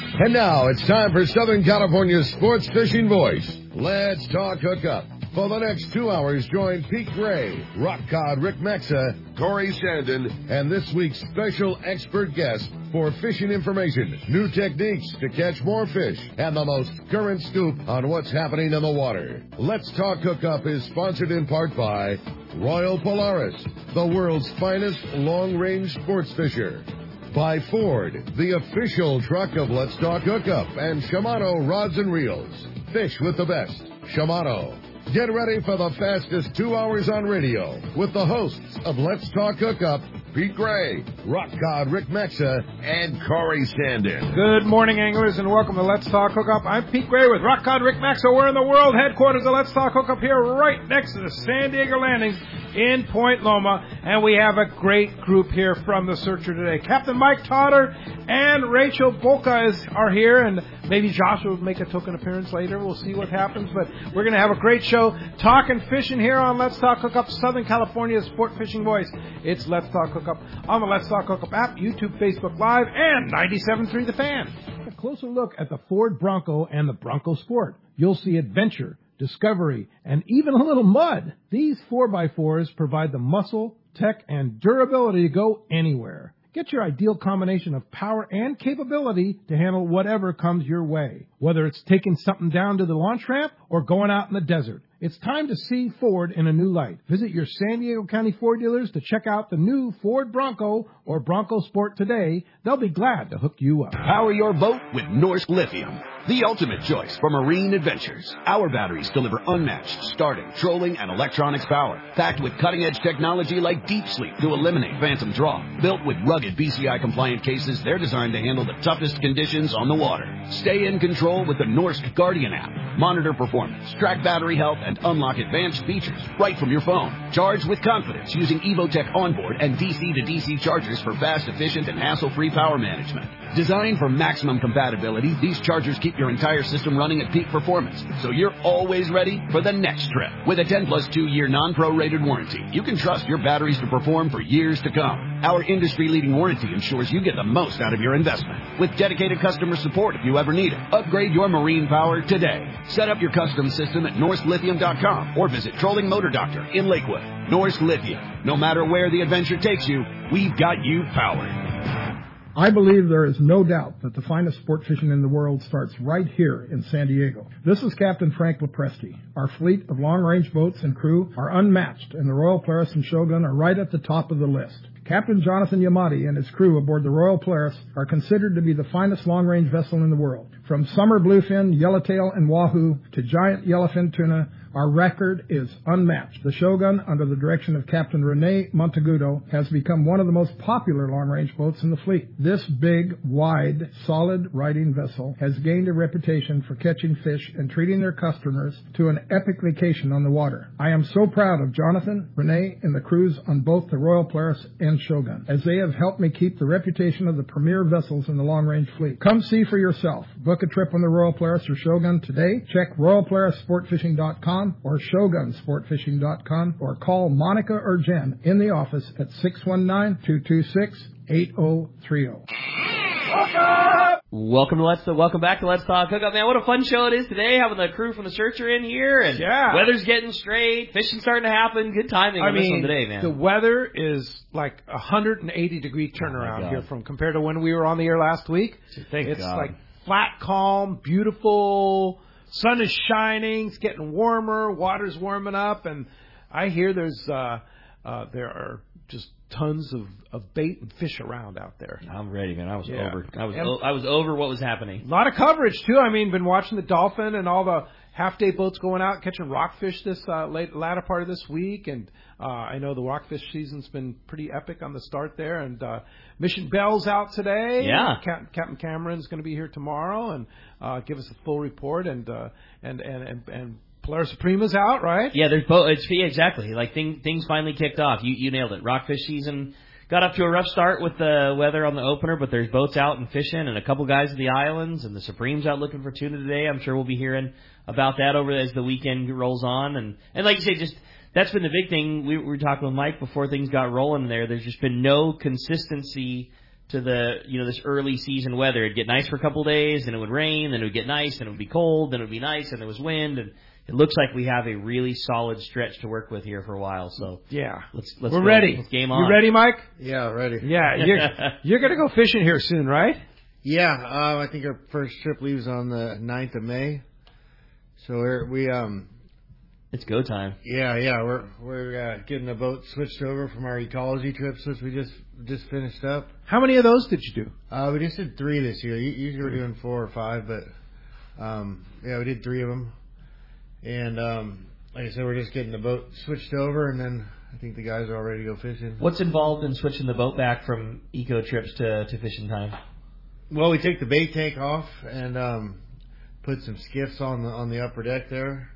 And now it's time for Southern California's sports fishing voice. Let's talk hookup. For the next 2 hours, join Pete Gray, Rock Cod Rick Maxa, Corey Sandin, and this week's special expert guest for fishing information, new techniques to catch more fish, and the most current scoop on what's happening in the water. Let's Talk Hookup is sponsored in part by Royal Polaris, the world's finest long-range sports fisher. By Ford, the official truck of Let's Talk Hookup, and Shimano Rods and Reels. Fish with the best. Shimano. Get ready for the fastest 2 hours on radio with the hosts of Let's Talk Hookup, Pete Gray, Rock Cod Rick Maxa, and Corey Sandin. Good morning, anglers, and welcome to Let's Talk Hookup. I'm Pete Gray with Rock Cod Rick Maxa. We're in the world headquarters of Let's Talk Hookup here right next to the San Diego Landings in Point Loma, and we have a great group here from the Searcher today. Captain Mike Totter and Rachel Bolka are here, and maybe Joshua will make a token appearance later. We'll see what happens, but we're going to have a great show talking fishing here on Let's Talk Hookup, Southern California's sport fishing voice. It's Let's Talk Hookup on the Let's Talk Hookup app, YouTube, Facebook Live, and 97.3 The Fan. A closer look at the Ford Bronco and the Bronco Sport. You'll see adventure, discovery, and even a little mud. These 4x4s provide the muscle, tech, and durability to go anywhere. Get your ideal combination of power and capability to handle whatever comes your way. Whether it's taking something down to the launch ramp or going out in the desert, it's time to see Ford in a new light. Visit your San Diego County Ford dealers to check out the new Ford Bronco or Bronco Sport today. They'll be glad to hook you up. Power your boat with Norsk Lithium, the ultimate choice for marine adventures. Our batteries deliver unmatched starting, trolling, and electronics power, packed with cutting-edge technology like Deep Sleep to eliminate phantom draw. Built with rugged BCI-compliant cases, they're designed to handle the toughest conditions on the water. Stay in control with the Norsk Guardian app. Monitor performance, track battery health, and unlock advanced features right from your phone. Charge with confidence using Evotech onboard and DC-to-DC chargers for fast, efficient, and hassle-free power management. Designed for maximum compatibility, these chargers keep your entire system running at peak performance, so you're always ready for the next trip. With a 10-plus 2-year non-prorated warranty, you can trust your batteries to perform for years to come. Our industry-leading warranty ensures you get the most out of your investment. With dedicated customer support if you ever need it. Upgrade your marine power today. Set up your custom system at NorskLithium.com or visit Trolling Motor Doctor in Lakewood. Norsk Lithium. No matter where the adventure takes you, we've got you powered. I believe there is no doubt that the finest sport fishing in the world starts right here in San Diego. This is Captain Frank Lopresti. Our fleet of long-range boats and crew are unmatched, and the Royal Polaris and Shogun are right at the top of the list. Captain Jonathan Yamati and his crew aboard the Royal Polaris are considered to be the finest long-range vessel in the world. From summer bluefin, yellowtail, and wahoo to giant yellowfin tuna, our record is unmatched. The Shogun, under the direction of Captain Rene Monteagudo, has become one of the most popular long-range boats in the fleet. This big, wide, solid riding vessel has gained a reputation for catching fish and treating their customers to an epic vacation on the water. I am so proud of Jonathan, Rene, and the crews on both the Royal Polaris and Shogun, as they have helped me keep the reputation of the premier vessels in the long-range fleet. Come see for yourself. Book a trip on the Royal Polaris or Shogun today. Check RoyalPolarisSportFishing.com or ShogunSportFishing.com or call Monica or Jen in the office at 619-226-8030. Welcome back to Let's Talk Hookup, man. What a fun show it is today, having the crew from the Searcher in here, and weather's getting straight, fishing starting to happen. Good timing on this one today, man. The weather is like 180-degree turnaround here from compared to when we were on the air last week. It's like flat, calm, beautiful. Sun is shining. It's getting warmer. Water's warming up, and I hear there are just tons of bait and fish around out there. I'm ready, man. I was over what was happening. A lot of coverage too. I mean, been watching the Dolphin and all the half-day boats going out catching rockfish this latter part of this week, and I know the rockfish season's been pretty epic on the start there. And Mission Bell's out today. Yeah, Captain Cameron's going to be here tomorrow and give us a full report. And Polaris Suprema's out, right? Yeah, there's both. Exactly. Like things finally kicked off. You nailed it. Rockfish season got up to a rough start with the weather on the opener, but there's boats out and fishing, and a couple guys at the islands, and the Supreme's out looking for tuna today. I'm sure we'll be hearing about that over as the weekend rolls on. And like you say, just that's been the big thing. We were talking with Mike before things got rolling there. There's just been no consistency to the, this early season weather. It'd get nice for a couple of days, then it would rain, then it would get nice, then it would be cold, then it would be nice, and there was wind, and it looks like we have a really solid stretch to work with here for a while. So yeah, let's we're go. ready. Let's game on. You ready, Mike? Yeah, ready. Yeah, you're gonna go fishing here soon, right? Yeah, I think our first trip leaves on the 9th of May. So it's go time. Yeah, we're getting the boat switched over from our ecology trips, which we just finished up. How many of those did you do? We just did 3 this year. Usually we're doing 4 or 5, but we did 3 of them. And like I said, we're just getting the boat switched over, and then I think the guys are all ready to go fishing. What's involved in switching the boat back from eco trips to fishing time? Well, we take the bait tank off and put some skiffs on the upper deck there.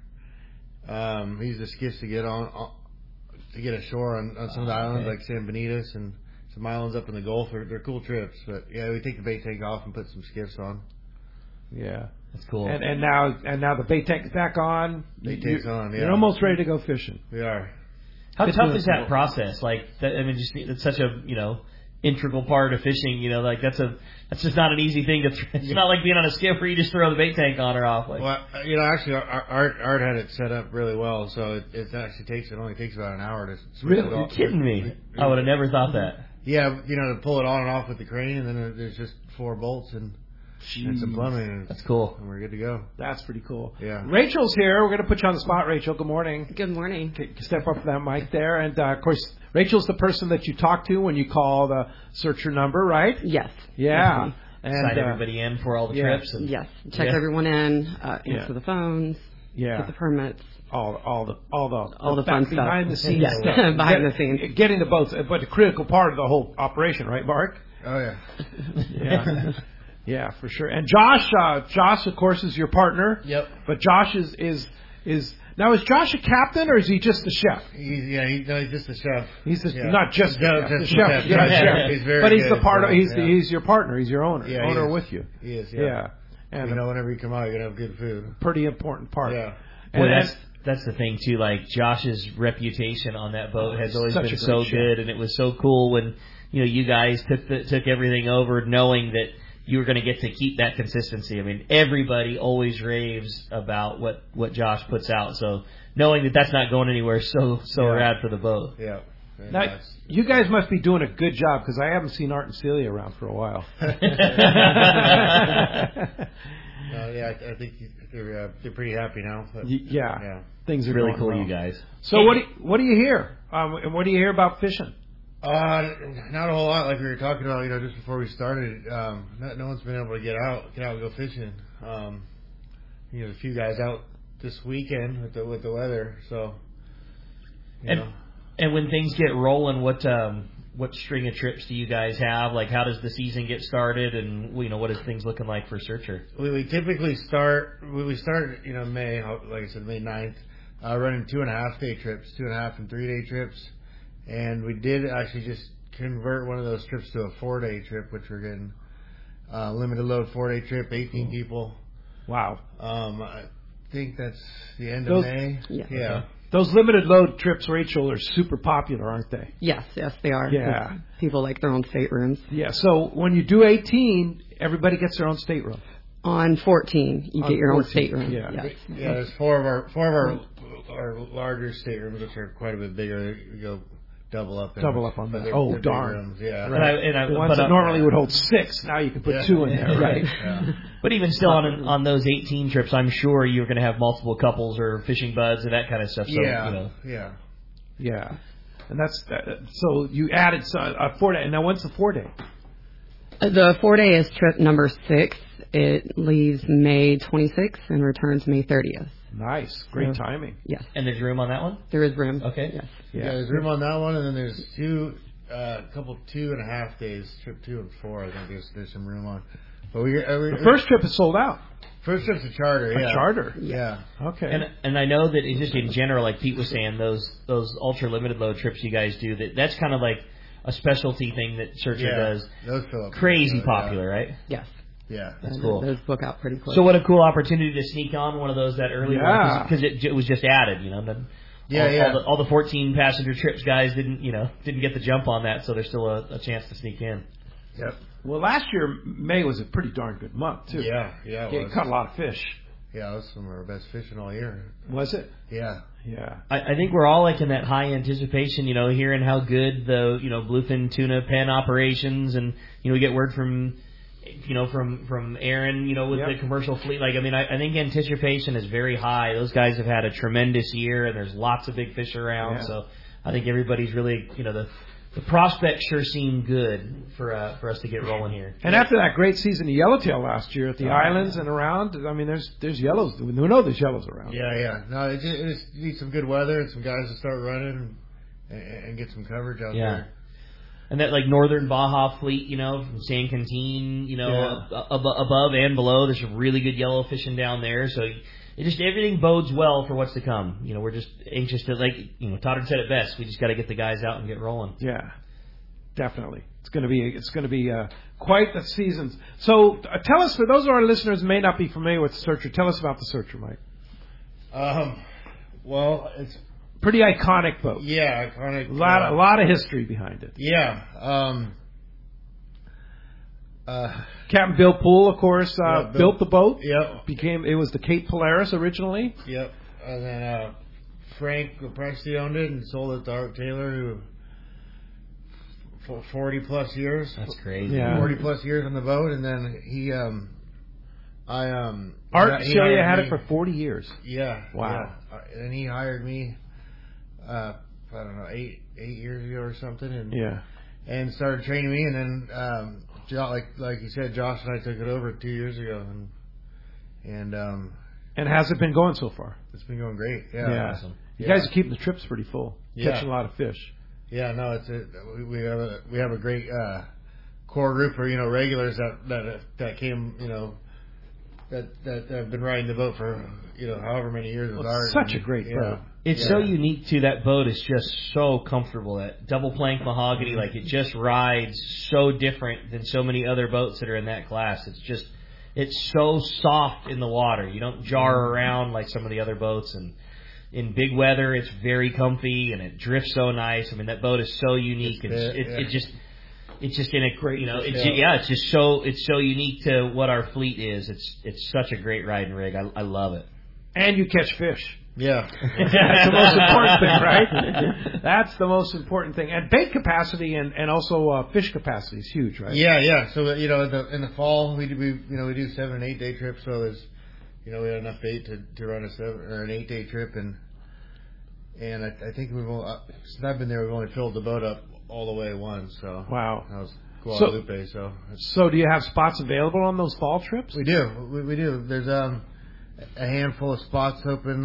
We use the skiffs to get to get ashore on some of the islands like San Benitas and some islands up in the Gulf. They're cool trips, but yeah, we take the bait tank off and put some skiffs on. Yeah, that's cool. And now the bait tank's back on. Bait tank's on. Yeah, you're almost ready to go fishing. We are. How tough is that process? Like, it's such a integral part of fishing. That's just not an easy thing to. It's not like being on a skiff where you just throw the bait tank on or off. Like, well, actually, Art had it set up really well, so it actually only takes about an hour to switch it You're off. kidding me? I would have never thought that. Yeah, to pull it on and off with the crane, and then there's just 4 bolts and some plumbing. That's cool. And we're good to go. That's pretty cool. Yeah. Rachel's here. We're going to put you on the spot, Rachel. Good morning. Good morning. Step up to that mic there. And, of course, Rachel's the person that you talk to when you call the searcher number, right? Yes. Yeah. And sign everybody in for all the trips. And yes. Check everyone in, answer the phones, get the permits. All the fun stuff. Behind the scenes stuff. Behind the scenes. Getting the boats, but a critical part of the whole operation, right, Mark? Oh, yeah. Yeah. Yeah, for sure. And Josh, of course, is your partner. Yep. But Josh is now, is Josh a captain or is he just the chef? He's just the chef. He's not just the chef. He's very but he's good. the part. He's your partner. He's your owner. Yeah, owner with you. He is. Yeah. And whenever you come out, you're gonna have good food. Pretty important part. Yeah. And that's the thing too. Like Josh's reputation on that boat has always been so good, and it was so cool when you guys took everything over, knowing that you were going to get to keep that consistency. I mean, everybody always raves about what Josh puts out. So knowing that that's not going anywhere, so rad for the boat. Yeah. Now, you guys must be doing a good job because I haven't seen Art and Celia around for a while. I think they're pretty happy now. But, yeah. Things are really going cool, well. you guys. So what do you hear? And what do you hear about fishing? Not a whole lot, like we were talking about, just before we started. No one's been able to get out and go fishing. A few guys out this weekend with the weather. So, and when things get rolling, what string of trips do you guys have? Like, how does the season get started, and what is things looking like for Searcher? We typically start May, like I said, May 9th, running 2.5-day trips, 2.5 and 3-day trips. And we did actually just convert one of those trips to a 4-day trip, which we're getting limited load 4-day trip, 18 people. Wow. I think that's the end of May. Yeah. Those limited load trips, Rachel, are super popular, aren't they? Yes, they are. Yeah. People like their own staterooms. Yeah. So when you do 18, everybody gets their own stateroom. On 14, you get your own stateroom. Yeah. Yes. Yeah. There's four of our larger staterooms, which are quite a bit bigger. We go double up on that. Oh, darn. Rooms. Yeah. Right. The ones that normally would hold 6, now you can put 2 in there, right? Yeah. But even still, on those 18 trips, I'm sure you're going to have multiple couples or fishing buds and that kind of stuff. So, Yeah. And that's so you added a 4-day. Now, when's the 4-day? The 4-day is trip number 6. It leaves May 26th and returns May 30th. Nice. Great timing. Yes. And there's room on that one? There is room. Okay. Yes. Yeah, there's room on that one, and then there's a couple 2.5 days, trip 2 and 4. I think there's some room on. But the first trip is sold out. First trip's a charter. A charter. Yeah. Okay. And I know that just in general, like Pete was saying, those ultra limited load trips you guys do, that's kind of like a specialty thing that Searcher does. Those fill up. Crazy popular, right? Yes. Yeah, that's cool. Those book out pretty quick. So what a cool opportunity to sneak on one of those that early because it was just added, All the 14 passenger trips guys didn't get the jump on that, so there's still a chance to sneak in. Yep. Well, last year May was a pretty darn good month too. Yeah, it You was. caught a lot of fish. Yeah, it was some of our best fishing all year. Was it? Yeah. Yeah. I think we're all like in that high anticipation, hearing how good the, bluefin tuna pen operations, and, we get word from, from Aaron, with Yep. the commercial fleet. Like, I think anticipation is very high. Those guys have had a tremendous year, and there's lots of big fish around. Yeah. So I think everybody's really, the prospects sure seem good for us to get rolling here. And after that great season of yellowtail last year at the islands and around, there's yellows. We know there's yellows around. Yeah. No, it just needs some good weather and some guys to start running and get some coverage out there. And that, like, northern Baja fleet, from San Quintin, above and below, there's some really good yellow fishing down there. So everything bodes well for what's to come. We're just anxious to, Todd had said it best. We just got to get the guys out and get rolling. Yeah, definitely. It's going to be quite the season. So tell us, for those of our listeners who may not be familiar with the Searcher, tell us about the Searcher, Mike. Well, it's pretty iconic boat. Yeah, iconic. A lot of history behind it. Yeah. Captain Bill Poole, of course, built the boat. Yep. It was the Cape Polaris originally. Yep. And then Frank Presti owned it and sold it to Art Taylor, who for 40 plus years. That's crazy. Yeah. 40 plus years on the boat, and then he Art Celia had it for 40 years. Yeah. Wow. Yeah. And he hired me, I don't know, 8 years ago or something, and started training me, and then like you said, Josh and I took it over 2 years ago, and has it been going so far? It's been going great. Yeah. Awesome. You guys are keeping the trips pretty full. Catching a lot of fish. Yeah, no, we have a great core group of regulars that came that have been riding the boat for however many years. It's such a great boat. It's so unique too. That boat is just so comfortable. That double plank mahogany, like, it just rides so different than so many other boats that are in that class. It's so soft in the water. You don't jar around like some of the other boats, and in big weather, it's very comfy and it drifts so nice. That boat is so unique. It's just in a great, it's so unique to what our fleet is. It's such a great riding rig. I love it. And you catch fish. Yeah. That's the most important thing, right? That's the most important thing. And bait capacity and also fish capacity is huge, right? Yeah. So in the fall we do 7 and 8 day trips. So there's we had enough bait to run a 7 or an 8 day trip, and I think since I've been there, we've only filled the boat up all the way once. So wow. That was Guadalupe. So do you have spots available on those fall trips? We do. We do. There's a handful of spots open,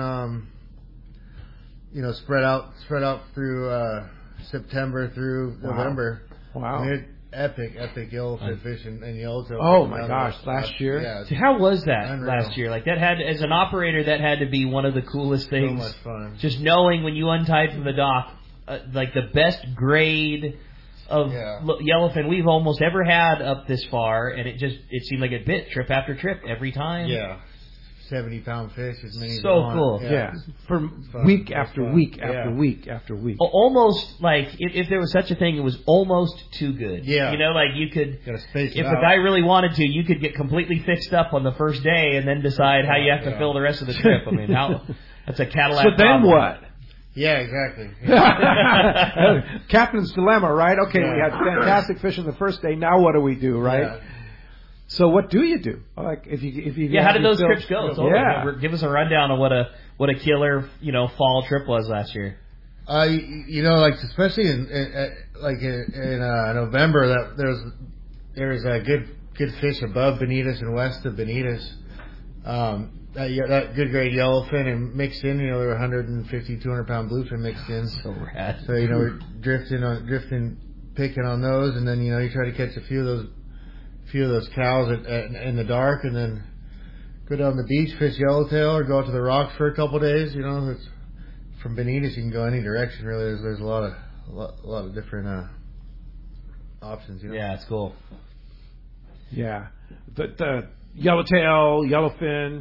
spread out through September through November. Wow. We had epic yellowfin fish and yellowtail. Oh my gosh, last year? Yeah. So how was that Unreal. last year? Like, that had, as an operator, that had to be one of the coolest things. So much fun. Just knowing when you untied from the dock, like the best grade of yellowfin we've almost ever had up this far, and it seemed like it bit trip after trip every time. Yeah. 70-pound fish, as many as so you want. cool. Yeah. For week after week after week after week. Almost like, if there was such a thing, it was almost too good. Yeah. Like you could, gotta space it if out. the guy really wanted to, you could get completely fixed up on the first day and then decide how you have to fill the rest of the trip. That's a Cadillac. So then problem. what? Yeah, exactly. Captain's dilemma, right? Okay, we had fantastic fish on the first day. Now what do we do, right? Yeah. So what do you do? Like if you how did those trips go? Give us a rundown of what a killer fall trip was last year. Especially in November, that there's a good fish above Bonitas and west of Bonitas. That good grade yellowfin and mixed in. There were 150, 200-pound bluefin mixed in. So rad. So we're drifting, picking on those, and then you try to catch a few of those cows in the dark, and then go down the beach, fish yellowtail, or go out to the rocks for a couple of days. It's, from Bonitas you can go any direction. Really, there's a lot of different options. Yeah, it's cool. Yeah, the yellowtail, yellowfin.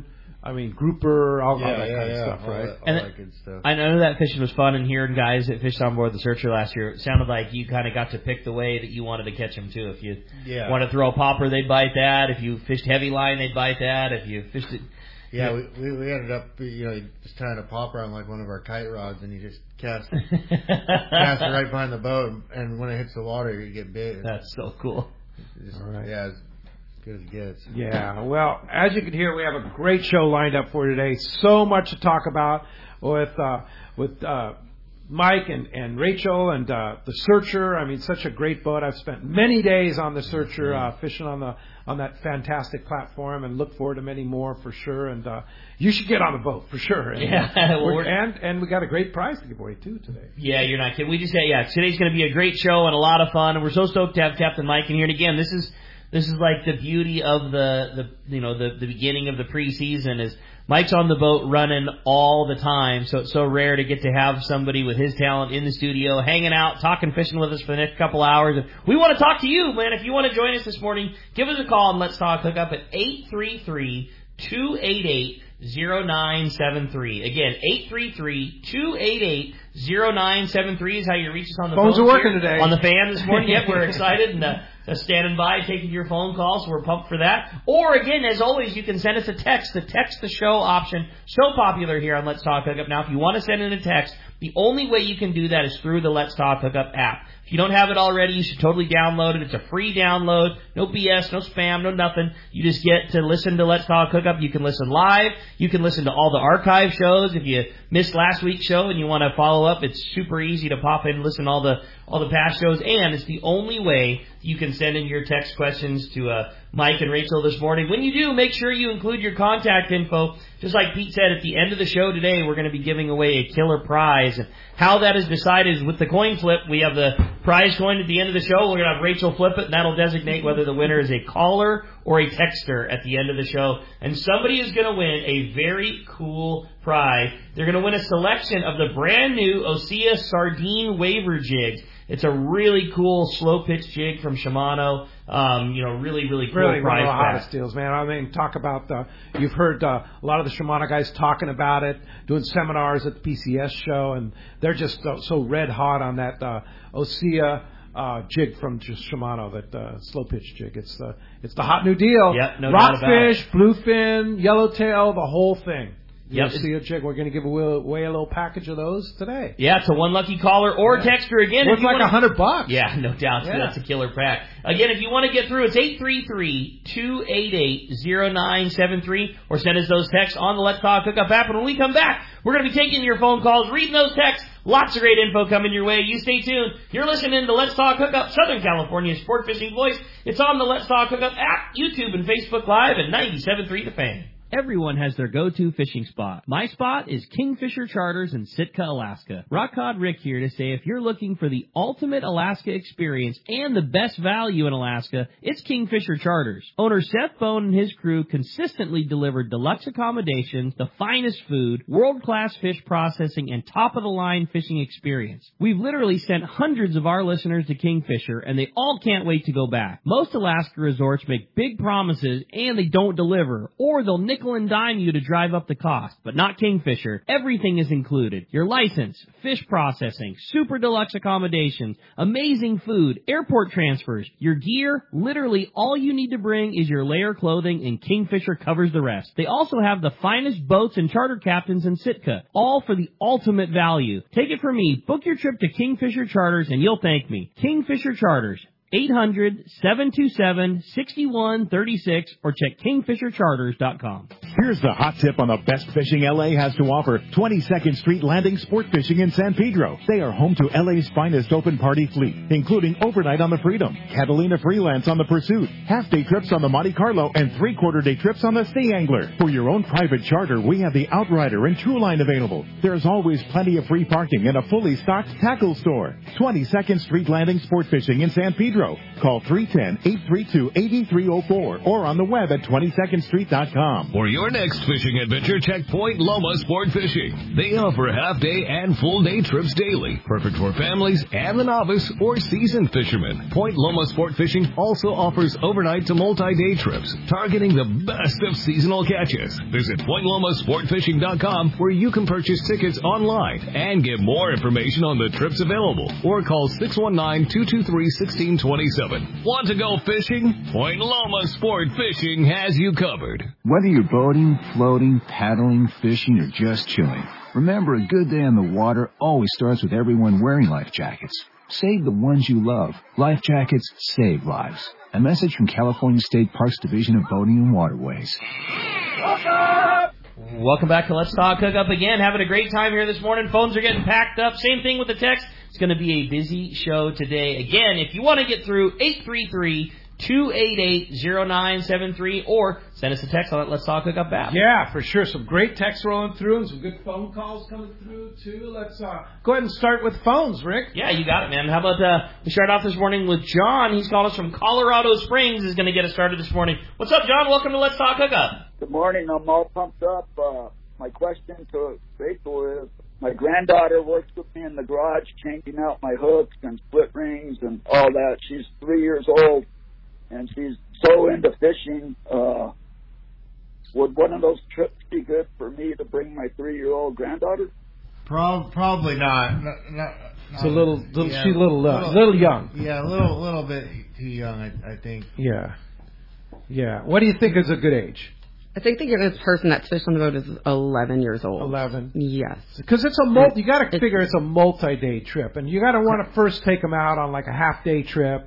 I mean, grouper, all that kind of stuff, right? All that good stuff. I know that fishing was fun, and hearing guys that fished on board the Searcher last year, it sounded like you kind of got to pick the way that you wanted to catch them, too. If you want to throw a popper, they'd bite that. If you fished heavy line, they'd bite that. If you fished it... Yeah, we ended up, just tying a popper on like one of our kite rods, and you just cast it right behind the boat, and when it hits the water, you get bit. That's so cool. All right. Yeah, as good as it gets. Yeah, well, as you can hear, we have a great show lined up for today. So much to talk about with Mike and Rachel and the Searcher. I mean, such a great boat. I've spent many days on the Searcher fishing on that fantastic platform, and look forward to many more for sure. And you should get on the boat for sure. And, and we got a great prize to give away too today. Yeah, you're not kidding. We just today's going to be a great show and a lot of fun, and we're so stoked to have Captain Mike in here. And again, this is like the beauty of the beginning of the preseason is Mike's on the boat running all the time, so it's so rare to get to have somebody with his talent in the studio, hanging out, talking fishing with us for the next couple hours. And we want to talk to you, man. If you want to join us this morning, give us a call and let's talk hookup at 833-288-0973. Again, 833-288-0973 is how you reach us on the phone. Phones are working today. On the fan this morning. Yep, we're excited and standing by, taking your phone calls. So we're pumped for that. Or, again, as always, you can send us a text. The text the show option, so popular here on Let's Talk Hookup. Now, if you want to send in a text, the only way you can do that is through the Let's Talk Hookup app. If you don't have it already, you should totally download it. It's a free download. No BS, no spam, no nothing. You just get to listen to Let's Talk Hookup. You can listen live. You can listen to all the archive shows. If you missed last week's show and you want to follow up, it's super easy to pop in and listen to all the past shows. And it's the only way you can send in your text questions to Mike and Rachel this morning. When you do, make sure you include your contact info. Just like Pete said, at the end of the show today, we're going to be giving away a killer prize. And how that is decided is with the coin flip. We have the prize coin at the end of the show. We're going to have Rachel flip it, and that'll designate whether the winner is a caller or a texter at the end of the show. And somebody is going to win a very cool prize. They're going to win a selection of the brand new Osea Sardine Waver jigs. It's a really cool slow pitch jig from Shimano. Really, really cool really prize. One of the hottest deals, man. I mean, talk about you've heard a lot of the Shimano guys talking about it, doing seminars at the PCS show, and they're just so red hot on that Osea jig from Shimano, that slow pitch jig. It's the hot new deal. Yep, no doubt about it. Rockfish, bluefin, yellowtail, the whole thing. Yep. Osea jig. We're going to give away a little package of those today. Yeah, to one lucky caller or texter again. Worth like $100. Yeah, no doubt. Yeah. That's a killer pack. Again, if you want to get through, it's 833-288-0973, or send us those texts on the Let's Talk Hookup app. And when we come back, we're going to be taking your phone calls, reading those texts. Lots of great info coming your way. You stay tuned. You're listening to Let's Talk Hookup, Southern California's sport fishing voice. It's on the Let's Talk Hookup app, YouTube, and Facebook Live at 97.3 The Fan. Everyone has their go-to fishing spot. My spot is Kingfisher Charters in Sitka, Alaska. Rock Cod Rick here to say if you're looking for the ultimate Alaska experience and the best value in Alaska, it's Kingfisher Charters. Owner Seth Bone and his crew consistently deliver deluxe accommodations, the finest food, world-class fish processing, and top-of-the-line fishing experience. We've literally sent hundreds of our listeners to Kingfisher, and they all can't wait to go back. Most Alaska resorts make big promises, and they don't deliver, or they'll nickel and dime you to drive up the cost, but not Kingfisher. Everything is included. Your license, fish processing, super deluxe accommodations, amazing food, airport transfers, your gear. Literally all you need to bring is your layer clothing, and Kingfisher covers the rest. They also have the finest boats and charter captains in Sitka, all for the ultimate value. Take it from me, book your trip to Kingfisher Charters and you'll thank me. Kingfisher Charters, 800-727-6136, or check kingfishercharters.com. Here's the hot tip on the best fishing LA has to offer. 22nd Street Landing Sport Fishing in San Pedro. They are home to LA's finest open party fleet, including overnight on the Freedom, Catalina Freelance on the Pursuit, half-day trips on the Monte Carlo, and three-quarter-day trips on the Sea Angler. For your own private charter, we have the Outrider and Trueline available. There's always plenty of free parking and a fully stocked tackle store. 22nd Street Landing Sport Fishing in San Pedro. Call 310-832-8304 or on the web at 22ndstreet.com. For your your next fishing adventure, check Point Loma Sport Fishing. They offer half-day and full-day trips daily, perfect for families and the novice or seasoned fishermen. Point Loma Sport Fishing also offers overnight to multi-day trips, targeting the best of seasonal catches. Visit PointLomaSportFishing.com, where you can purchase tickets online and get more information on the trips available, or call 619-223-1627. Want to go fishing? Point Loma Sport Fishing has you covered. Whether you're boating, floating, paddling, fishing, or just chilling, remember, a good day on the water always starts with everyone wearing life jackets. Save the ones you love. Life jackets save lives. A message from California State Parks Division of Boating and Waterways. Welcome back to Let's Talk Hookup again. Having a great time here this morning. Phones are getting packed up. Same thing with the text. It's going to be a busy show today. Again, if you want to get through, 833-288-0973, or send us a text on that Let's Talk Hookup app. Yeah, for sure. Some great texts rolling through and some good phone calls coming through, too. Let's go ahead and start with phones, Rick. Yeah, you got it, man. How about we start off this morning with John. He's called us from Colorado Springs. He's going to get us started this morning. What's up, John? Welcome to Let's Talk Hookup. Good morning. I'm all pumped up. My question to Rachel is, my granddaughter works with me in the garage changing out my hooks and split rings and all that. She's 3 years old, and she's so into fishing. Would one of those trips be good for me to bring my 3-year-old granddaughter? Probably not. It's a little she's a little young. Yeah, a little bit too young, I think. Yeah. What do you think is a good age? I think the youngest person that's fished on the boat is 11 years old. 11? Yes. Because it's you got to figure it's a multi-day trip, and you got to want to first take them out on like a half-day trip,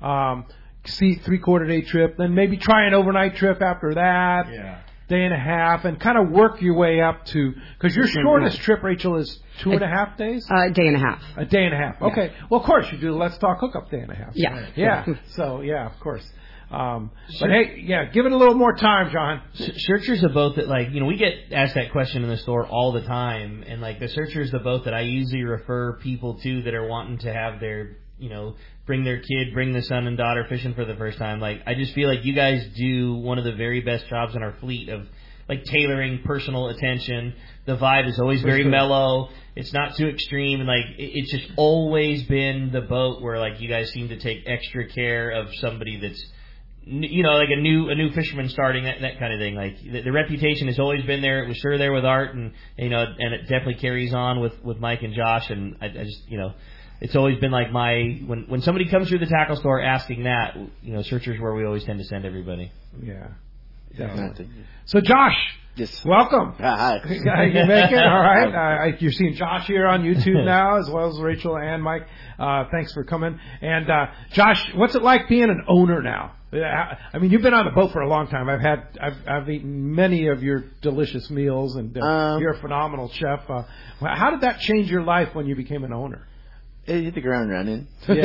see 3/4 day trip, then maybe try an overnight trip after that. Yeah. Day and a half, and kind of work your way up to, because your shortest trip, Rachel, is 2.5 days? A day and a half. A day and a half. Yeah. Okay. Well, of course, you do the Let's Talk Hookup day and a half. Yeah. Yeah. So, yeah, of course. But hey, give it a little more time, John. Searcher's a boat that, we get asked that question in the store all the time, and the Searcher's the boat that I usually refer people to that are wanting to have their, bring their kid, bring the son and daughter fishing for the first time. I just feel like you guys do one of the very best jobs in our fleet of tailoring personal attention. The vibe is always very mellow. It's not too extreme, and it's just always been the boat where you guys seem to take extra care of somebody that's a new fisherman starting, that kind of thing. The reputation has always been there. It was sure there with Art, and and it definitely carries on with Mike and Josh. And I just it's always been when somebody comes through the tackle store asking that, Searcher's where we always tend to send everybody. Yeah, definitely. So Josh, yes, welcome. Hi. You make it all right. You're seeing Josh here on YouTube now, as well as Rachel and Mike. Thanks for coming. And Josh, what's it like being an owner now? I mean, you've been on the boat for a long time. I've eaten many of your delicious meals, and you're a phenomenal chef. How did that change your life when you became an owner? It hit the ground running.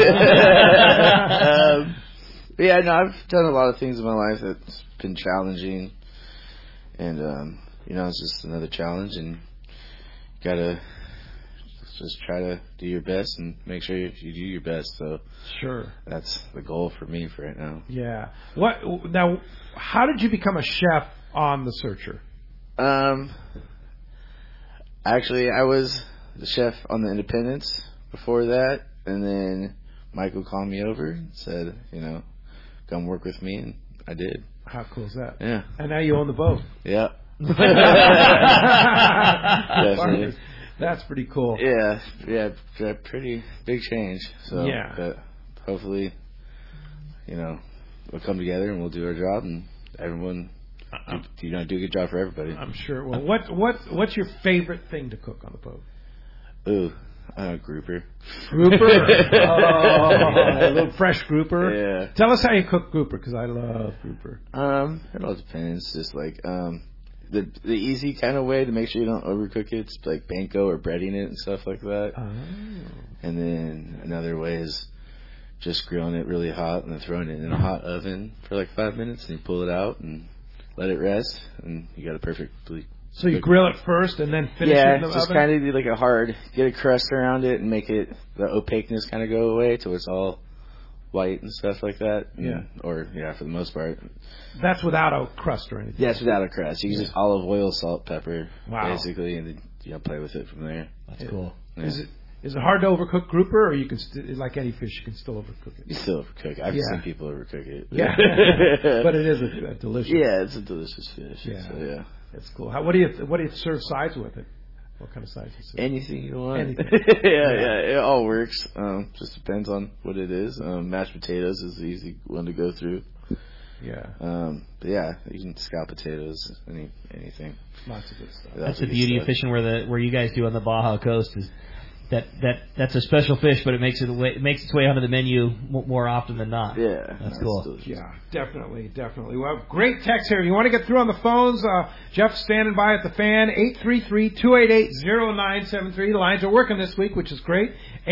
Yeah. I've done a lot of things in my life that's been challenging, and it's just another challenge, and you gotta just try to do your best and make sure you do your best. So sure, that's the goal for me for right now. Yeah. Now? How did you become a chef on the Searcher? Actually, I was the chef on the Independence before that, and then Michael called me over and said, come work with me, and I did. How cool is that? Yeah. And now you own the boat. Yeah. Definitely. That's pretty cool. Yeah, pretty big change. So, yeah. But hopefully, we'll come together and we'll do our job, and everyone, do a good job for everybody. I'm sure. Well, what's your favorite thing to cook on the boat? Ooh, grouper. Grouper? A little fresh grouper? Yeah. Tell us how you cook grouper, because I love grouper. It all depends. Just the easy kind of way to make sure you don't overcook it, it's like panko or breading it and stuff like that. Oh. And then another way is just grilling it really hot and then throwing it in a hot oven for 5 minutes, and you pull it out and let it rest, and you got a perfectly. So you grill it first and then finish it in the oven? Yeah, just kind of do get a crust around it and make it, the opaqueness kind of go away till it's all white and stuff like that. Yeah. Or for the most part. That's without a crust or anything. Yeah, it's without a crust. You can just olive oil, salt, pepper, basically, and then play with it from there. That's cool. Yeah. Is it hard to overcook grouper, or you can like any fish, you can still overcook it? You still overcook it. I've seen people overcook it. Yeah, but it is a delicious. Yeah, it's a delicious fish. Yeah, so, it's cool. What do you serve sides with it? What kind of sides you serve? Anything you want. Anything. It all works. Just depends on what it is. Mashed potatoes is the easy one to go through. Yeah. But you can scallop potatoes, anything. Lots of good stuff. That's the beauty of fishing where you guys do on the Baja Coast is that's a special fish, but it makes its way onto the menu more often than not. Yeah, that's cool. Delicious. Yeah, definitely. Well, great text here. You want to get through on the phones? Jeff's standing by at the fan. 833-288-0973. The lines are working this week, which is great.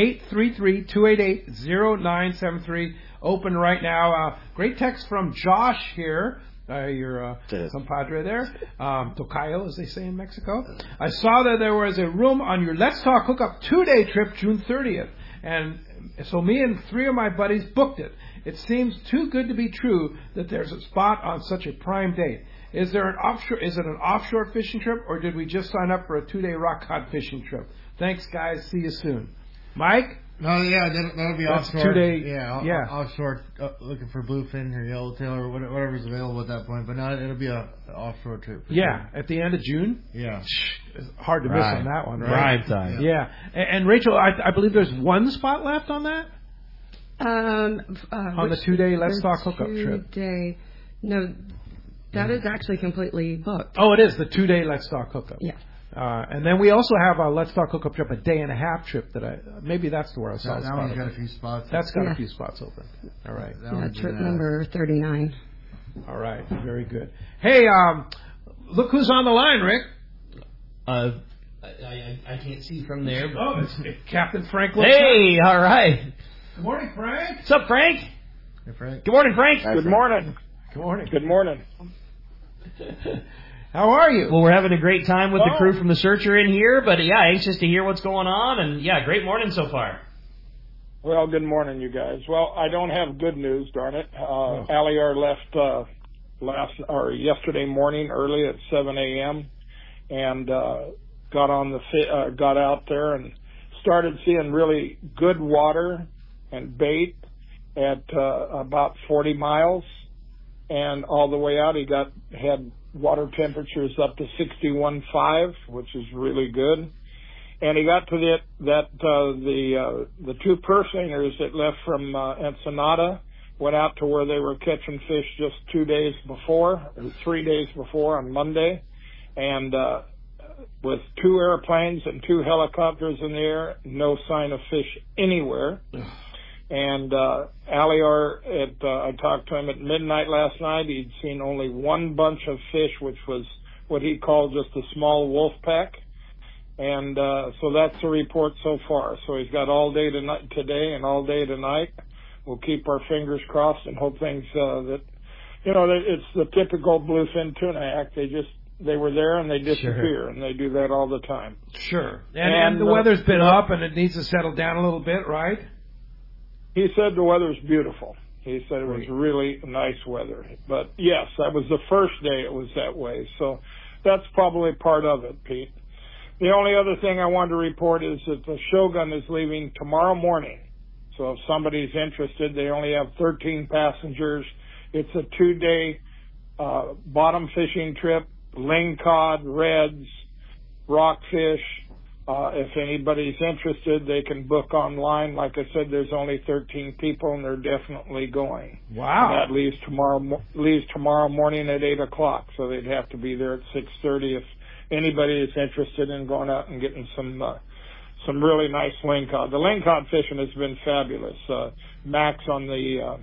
833-288-0973. Open right now. Great text from Josh here. Your compadre there, Tocayo, as they say in Mexico. I saw that there was a room on your Let's Talk Hookup 2-day trip, June 30th, and so me and 3 of my buddies booked it. It seems too good to be true that there's a spot on such a prime date. Is it an offshore fishing trip, or did we just sign up for a 2-day rock cod fishing trip? Thanks, guys. See you soon. Mike? No, that'll be That's offshore. 2-day. Offshore, looking for bluefin or yellowtail or whatever's available at that point. But no, it'll be a offshore trip. Yeah, at the end of June. Yeah, it's hard to miss on that one, right? Prime time. Yeah, and Rachel, I believe there's one spot left on that. On the 2-day Let's Talk Hookup trip. 2-day. No, that is actually completely booked. Oh, it is the 2-day Let's Talk Hookup. Yeah. And then we also have a Let's Talk Hookup trip, a 1.5-day trip that maybe that's where I saw. That one's got a few spots. That's got a few spots open. All right. Trip number 39. All right. Very good. Hey, look who's on the line, Rick. I can't see from there. Oh, it's Captain Frank. Hey, all right. Good morning, Frank. What's up, Frank? Hey, Frank. Good morning, Frank. Good morning. Good morning. Good morning. How are you? Well, we're having a great time with the crew from the Searcher in here, but anxious to hear what's going on, and great morning so far. Well, good morning, you guys. Well, I don't have good news, darn it. Aliar left yesterday morning early at 7 a.m. and got out there and started seeing really good water and bait at about 40 miles, and all the way out he had water temperatures up to 61.5, which is really good. And he got to the 2 purse-seiners that left from Ensenada, went out to where they were catching fish just 3 days before on Monday, and with 2 airplanes and 2 helicopters in the air, no sign of fish anywhere. And Aliar, I talked to him at midnight last night. He'd seen only 1 bunch of fish, which was what he called just a small wolf pack. And so that's the report so far. So he's got all day today and all day tonight. We'll keep our fingers crossed and hope things it's the typical bluefin tuna act. They were there and they disappear, and they do that all the time. Sure. And the weather's been up and it needs to settle down a little bit, right? He said the weather's beautiful. He said it was really nice weather. But, yes, that was the first day it was that way. So that's probably part of it, Pete. The only other thing I wanted to report is that the Shogun is leaving tomorrow morning. So if somebody's interested, they only have 13 passengers. It's a 2-day bottom fishing trip, lingcod, reds, rockfish. If anybody's interested, they can book online. Like I said, there's only 13 people, and they're definitely going. Wow! And that leaves tomorrow morning at 8:00. So they'd have to be there at 6:30 if anybody is interested in going out and getting some really nice lingcod. The lingcod fishing has been fabulous. Max on the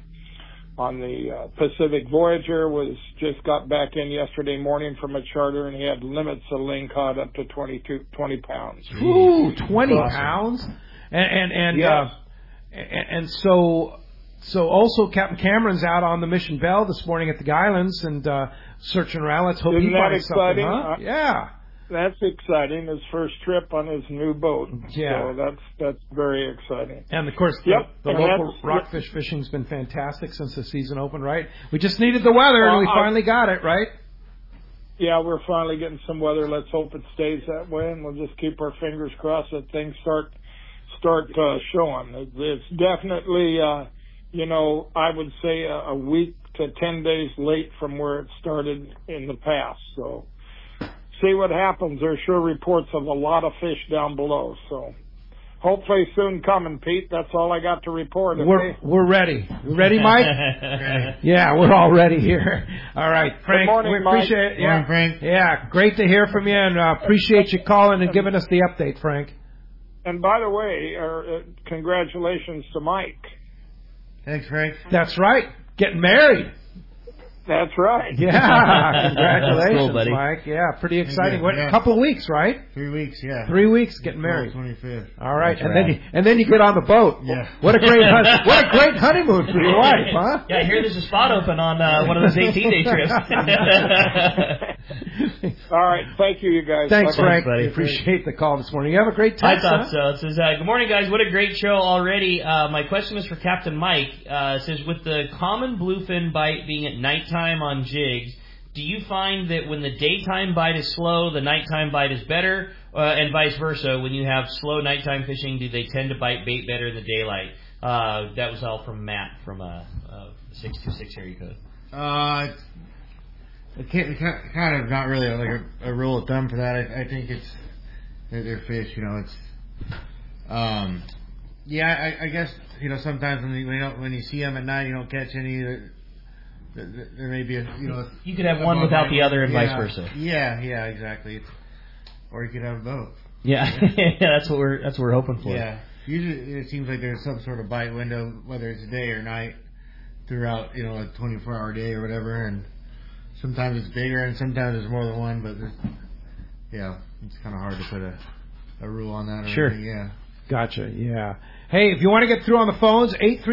Pacific Voyager just got back in yesterday morning from a charter, and he had limits of lingcod up to 20 pounds. Ooh, 20 pounds? Yes. And so also Captain Cameron's out on the Mission Belle this morning at the Islands and searching around. Let's hope he finds something, huh? Yeah. That's exciting. His first trip on his new boat. Yeah. So that's very exciting. And of course, the local rockfish fishing's been fantastic since the season opened, right? We just needed the weather, and we finally got it, right? Yeah, we're finally getting some weather. Let's hope it stays that way, and we'll just keep our fingers crossed that things start showing. It's definitely, I would say a week to 10 days late from where it started in the past. So see what happens. There's sure reports of a lot of fish down below. So hopefully soon coming, Pete. That's all I got to report. We're ready. You ready, Mike? Yeah, we're all ready here. All right, Frank. Good morning, we appreciate it. Yeah. Morning, Frank. Yeah, great to hear from you, and appreciate you calling and giving us the update, Frank. And by the way, congratulations to Mike. Thanks, Frank. That's right. Getting married. That's right. Yeah, congratulations, cool, buddy. Mike. Yeah, pretty exciting. Yeah. A couple of weeks, right? 3 weeks, yeah. 3 weeks getting married. 25th. All right, and then you get on the boat. Yeah. What a great honeymoon for your wife, huh? Yeah, I hear there's a spot open on one of those 18-day trips. All right, thank you guys. Thanks, Bye-bye. Frank. Buddy. Appreciate the call this morning. You have a great time. I thought so. It says, good morning, guys. What a great show already. My question is for Captain Mike. It says, with the common bluefin bite being at nighttime on jigs, do you find that when the daytime bite is slow, the nighttime bite is better, and vice versa? When you have slow nighttime fishing, do they tend to bite bait better in the daylight? That was all from Matt from 626 area code. It's kind of not really like a rule of thumb for that. I think they're fish, It's I guess sometimes when you see them at night, you don't catch any. There may be you could have one without the other, and vice versa. Yeah, exactly. Or you could have both. Yeah, that's what we're hoping for. Yeah, usually it seems like there's some sort of bite window, whether it's day or night, throughout a 24-hour day or whatever, and sometimes it's bigger and sometimes there's more than one, but it's kind of hard to put a rule on that. Sure. Yeah. Gotcha. Yeah. Hey, if you want to get through on the phones,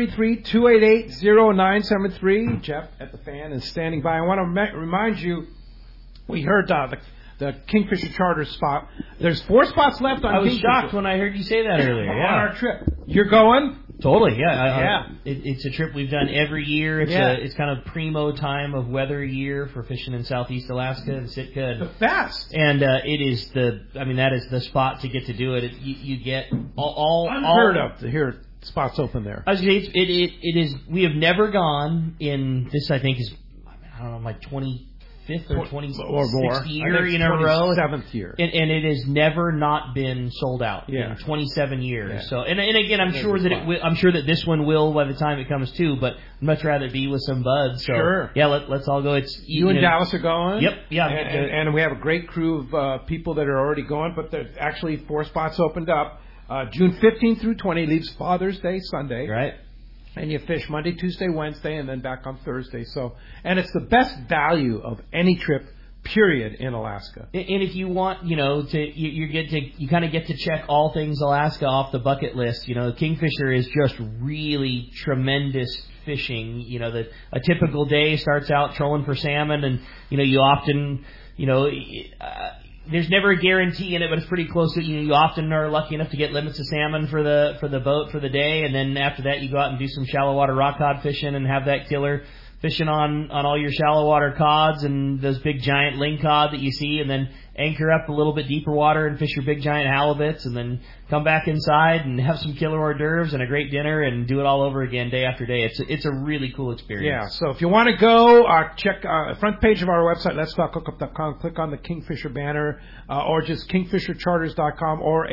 833-288-0973. Jeff at the Fan is standing by. I want to remind you, we heard the Kingfisher Charter spot. There's 4 spots left on Kingfisher. I was shocked when I heard you say that earlier. On our trip. You're going? Totally, yeah. It's a trip we've done every year. It's kind of primo time of weather year for fishing in Southeast Alaska and Sitka. The best. And it is that is the spot to get to do it. You get all unheard of to hear spots open there. I was gonna say, it is. We have never gone in this. I think is my 25th or 26th year in a row. 27th year. And it has never not been sold out in 27 years. Yeah. So and again, I'm sure that this one will by the time it comes too, but I'd much rather be with some buds. So sure. Yeah, let's all go. It's you and Dallas are going? Yep. Yeah. And we have a great crew of people that are already going, but there's actually 4 spots opened up. June 15th through 20 leaves Father's Day Sunday. Right. And you fish Monday, Tuesday, Wednesday, and then back on Thursday. And it's the best value of any trip, period, in Alaska. And if you want, you kind of get to check all things Alaska off the bucket list. Kingfisher is just really tremendous fishing. A typical day starts out trolling for salmon, and you often, there's never a guarantee in it, but it's pretty close to you often are lucky enough to get limits of salmon for the boat for the day, and then after that you go out and do some shallow water rock cod fishing and have that killer fishing on all your shallow water cods and those big giant ling cod that you see, and then anchor up a little bit deeper water and fish your big giant halibuts, and then come back inside and have some killer hors d'oeuvres and a great dinner and do it all over again day after day. It's a really cool experience. Yeah, so if you want to go, check front page of our website, letstalkhookup.com, click on the Kingfisher banner, or just kingfishercharters.com or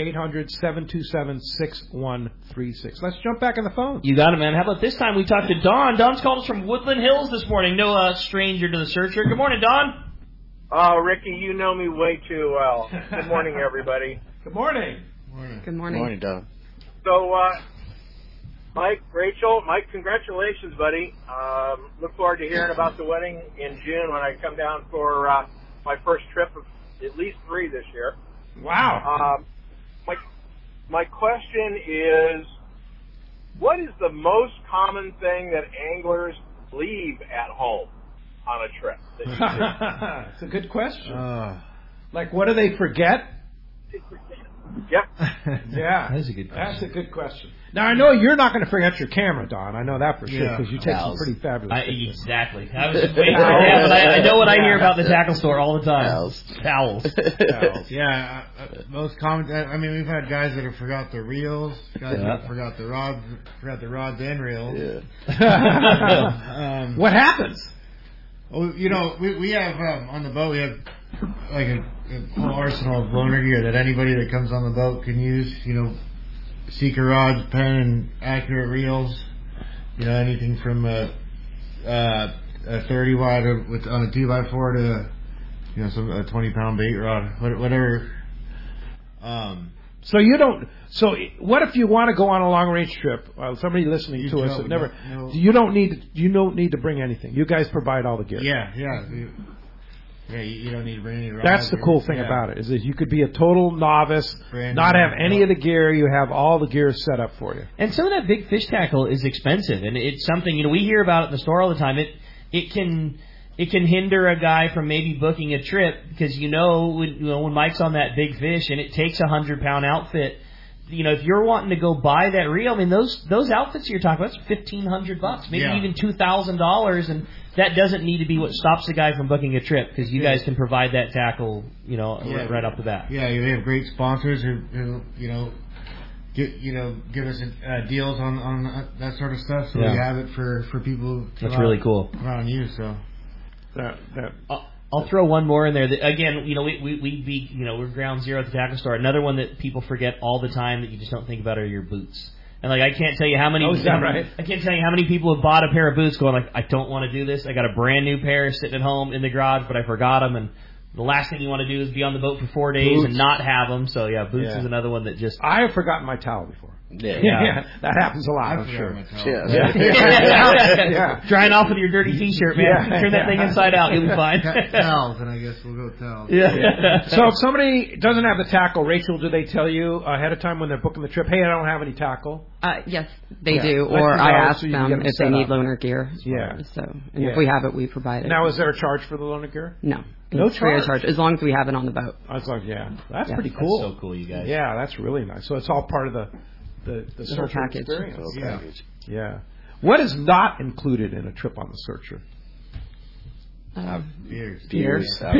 800-727-6136. Let's jump back on the phone. You got it, man. How about this time we talked to Don. Don's called us from Woodland Hills this morning. No stranger to the searcher. Good morning, Don. Oh, Ricky, you know me way too well. Good morning, everybody. Good morning. Good morning. Good morning, Don. So, Mike, congratulations, buddy. Look forward to hearing about the wedding in June when I come down for my first trip of at least 3 this year. Wow. My question is, what is the most common thing that anglers leave at home on a trip? It's a good question. Like, what do they forget? Yep. Yeah. That is a good question. That's a good question. Now, I know you're not going to forget your camera, Don. I know that for sure, because you take some pretty fabulous pictures. Exactly. I was just waiting for that, but I know what I hear about the tackle store all the time. Towels. Yeah, most common. I mean, we've had guys that have forgot their reels, guys that have forgot the rods and reels. Yeah. What happens? Well, we have on the boat. We have like a whole arsenal of loaner gear that anybody that comes on the boat can use. Seeker rods, pen, and accurate reels. Anything from a 30 wide on a 2x4 to a 20-pound bait rod, whatever. So you don't. So what if you want to go on a long range trip? Somebody listening to us that never. No. You don't need to bring anything. You guys provide all the gear. Yeah. You don't need to bring any rods. That's the cool thing about it, is that you could be a total novice, not have any of the gear. You have all the gear set up for you. And some of that big fish tackle is expensive, and it's something we hear about it in the store all the time. It can hinder a guy from maybe booking a trip because when Mike's on that big fish and it takes a 100-pound outfit. If you're wanting to go buy that reel, I mean those outfits you're talking about, it's $1,500, maybe even $2,000, and that doesn't need to be what stops the guy from booking a trip because you guys can provide that tackle, right off the bat. Yeah, we have great sponsors who give us deals on that sort of stuff, so we have it for people. That's really cool. Come out and use so. I'll throw one more in there. That, again, we're ground zero at the tackle store. Another one that people forget all the time that you just don't think about are your boots. And I can't tell you how many. Oh, is that right? I can't tell you how many people have bought a pair of boots going I don't want to do this. I got a brand new pair sitting at home in the garage, but I forgot them. And the last thing you want to do is be on the boat for 4 days and not have them. So boots is another one that just. I have forgotten my towel before. Yeah. That happens a lot, I'm sure. Yeah. Drying off with your dirty T-shirt, man. Turn that thing inside out, you'll be fine. Towels, and I guess we'll go towels. Yeah. So if somebody doesn't have the tackle, Rachel, do they tell you ahead of time when they're booking the trip, hey, I don't have any tackle? Yes, they do. Or I ask them if they need loaner gear. If we have it, we provide it. Now, is there a charge for the loaner gear? No. No charge, as long as we have it on the boat. That's pretty cool. That's so cool, you guys. Yeah, that's really nice. So it's all part of the whole package. Experience. Yeah. What is not included in a trip on the Searcher? Beer. Beer.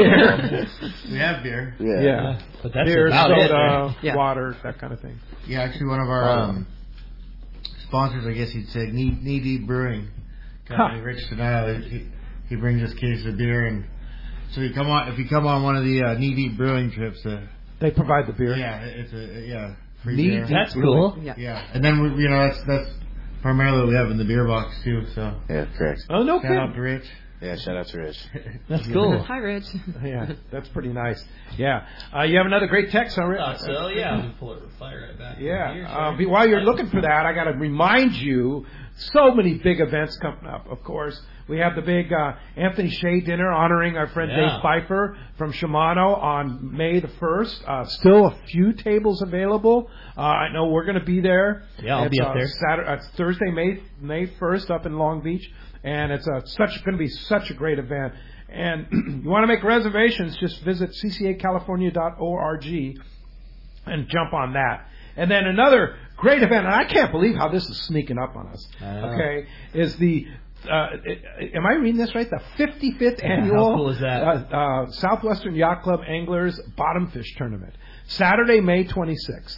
We have beer. Yeah. But that's beer, about soda, it, water, that kind of thing. Yeah, actually, one of our sponsors, I guess you'd say, Knee Deep Brewing Company, Rich Denile, he brings us cases of beer, and so if you come on one of the Knee Deep Brewing trips, they provide the beer. Yeah, it's free beer. That's cool. Yeah, and then that's primarily what we have in the beer box too. So yeah, correct. Oh no, shout out to Rich. Yeah, shout out to Rich. That's cool. Hi, Rich. Yeah, that's pretty nice. Yeah, you have another great text, huh, Rich? So let me pull it fire right back. Yeah. While you're looking for that, I got to remind you, so many big events coming up. Of course, we have the big Anthony Shea dinner honoring our friend Dave Pfeiffer from Shimano on May the 1st. Still a few tables available. I know we're going to be there. Yeah, I'll be up there. It's Thursday, May 1st, up in Long Beach. And it's going to be such a great event. And you want to make reservations, just visit ccacalifornia.org and jump on that. And then another great event, and I can't believe how this is sneaking up on us, okay, is the, am I reading this right? The 55th annual how cool is that? Southwestern Yacht Club Anglers Bottom Fish Tournament. Saturday, May 26th.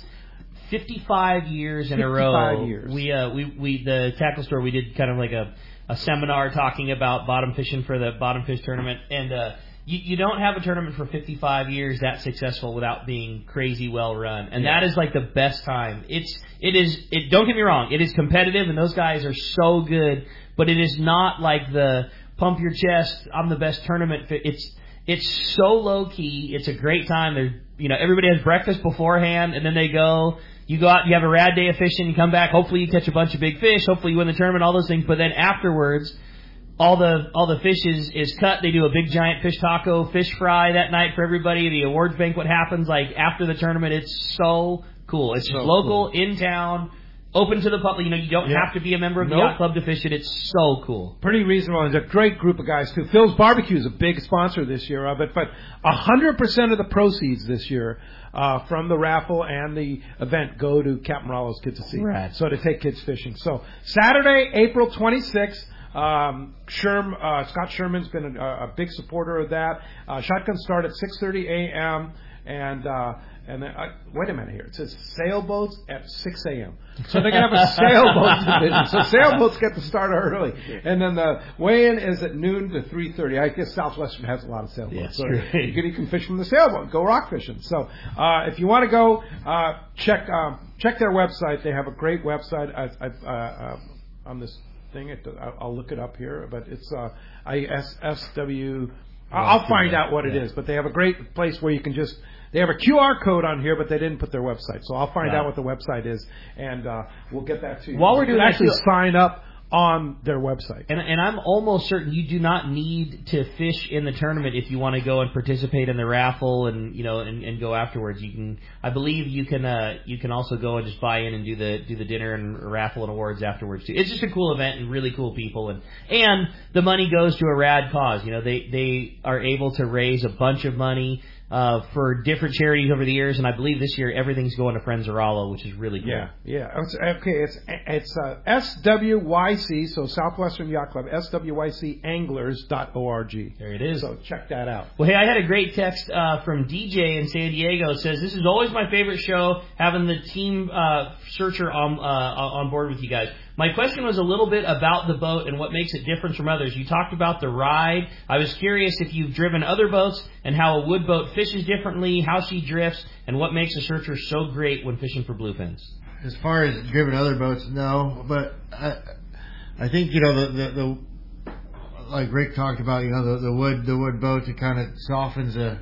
55 years in a row. 55 years. We the tackle store, we did kind of like a seminar talking about bottom fishing for the bottom fish tournament, and you don't have a tournament for 55 years that successful without being crazy well run, and that is like the best time. It don't get me wrong, it is competitive and those guys are so good, but it is not like the pump your chest, I'm the best tournament. It's so low key. It's a great time. Everybody has breakfast beforehand, and then they go. You go out, you have a rad day of fishing, you come back, hopefully you catch a bunch of big fish, hopefully you win the tournament, all those things, but then afterwards, all the fish is cut, they do a big giant fish taco, fish fry that night for everybody, the awards banquet happens, after the tournament, it's so cool. It's so local, cool. In town, Open to the public. You don't have to be a member of the yacht club to fish it. It's so cool. Pretty reasonable. It's a great group of guys, too. Phil's Barbecue is a big sponsor this year of it, but 100% of the proceeds this year from the raffle and the event go to Captain Rollo's Kids to See. Right. So to take kids fishing. So Saturday, April 26th. Scott Sherman's been a big supporter of that. Shotguns start at 6:30 a.m. And then, wait a minute here. It says sailboats at 6 a.m. So they're going to have a sailboat division. So sailboats get to start early. And then the weigh-in is at noon to 3:30. I guess Southwestern has a lot of sailboats. Yes, so right. you can fish from the sailboat. Go rock fishing. So if you want to go, check their website. They have a great website. On this thing, I'll look it up here. But it's ISSW. I'll find out what it is. But they have a great place where you can just... They have a QR code on here, but they didn't put their website. So I'll find out what the website is, and we'll get that to you. While we're doing that, actually sign up on their website. And I'm almost certain you do not need to fish in the tournament if you want to go and participate in the raffle and and go afterwards. I believe you can also go and just buy in and do the dinner and raffle and awards afterwards too. It's just a cool event and really cool people and the money goes to a rad cause. They are able to raise a bunch of money for different charities over the years, and I believe this year everything's going to Friends of Rollo, which is really cool. Yeah. It's SWYC, so Southwestern Yacht Club, SWYCanglers.org. There it is. So check that out. Well, hey, I had a great text from DJ in San Diego. It says, this is always my favorite show, having the team searcher on board with you guys. My question was a little bit about the boat and what makes it different from others. You talked about the ride. I was curious if you've driven other boats and how a wood boat fishes differently, how she drifts, and what makes a searcher so great when fishing for bluefins. As far as driven other boats, no. But I think the like Rick talked about, the wood boat, it kind of softens the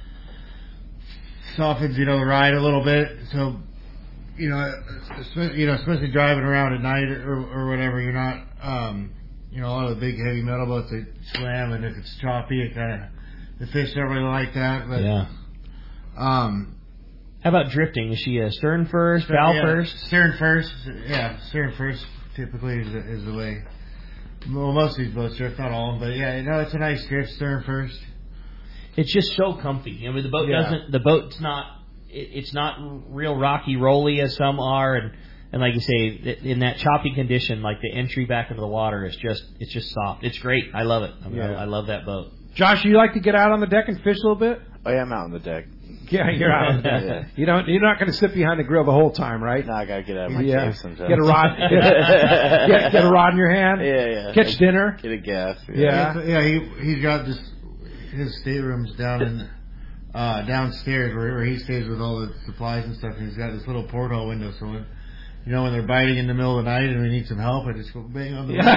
ride a little bit. So. Especially driving around at night or whatever, you're not, a lot of the big heavy metal boats, they slam, and if it's choppy, it kind of, the fish don't really like that. But, how about drifting? Is she a stern first, bow first? Stern first, stern first typically is the way. Well, most of these boats drift, not all of them, but it's a nice drift, stern first. It's just so comfy. The boat's not. It's not real rocky rolly as some are, and like you say, in that choppy condition, like the entry back into the water is just soft. It's great. I love it. I love that boat. Josh, you like to get out on the deck and fish a little bit? Oh yeah, I'm out on the deck. Yeah, you're out on the deck. Yeah. You're not going to sit behind the grill the whole time, right? No, I gotta get out of my cave sometimes. Get a rod. Get a rod in your hand. Yeah. Catch dinner. Get a gas. He's got his staterooms down in. Downstairs where he stays with all the supplies and stuff, and he's got this little porthole window, so when they're biting in the middle of the night and we need some help, I just go bang on the window.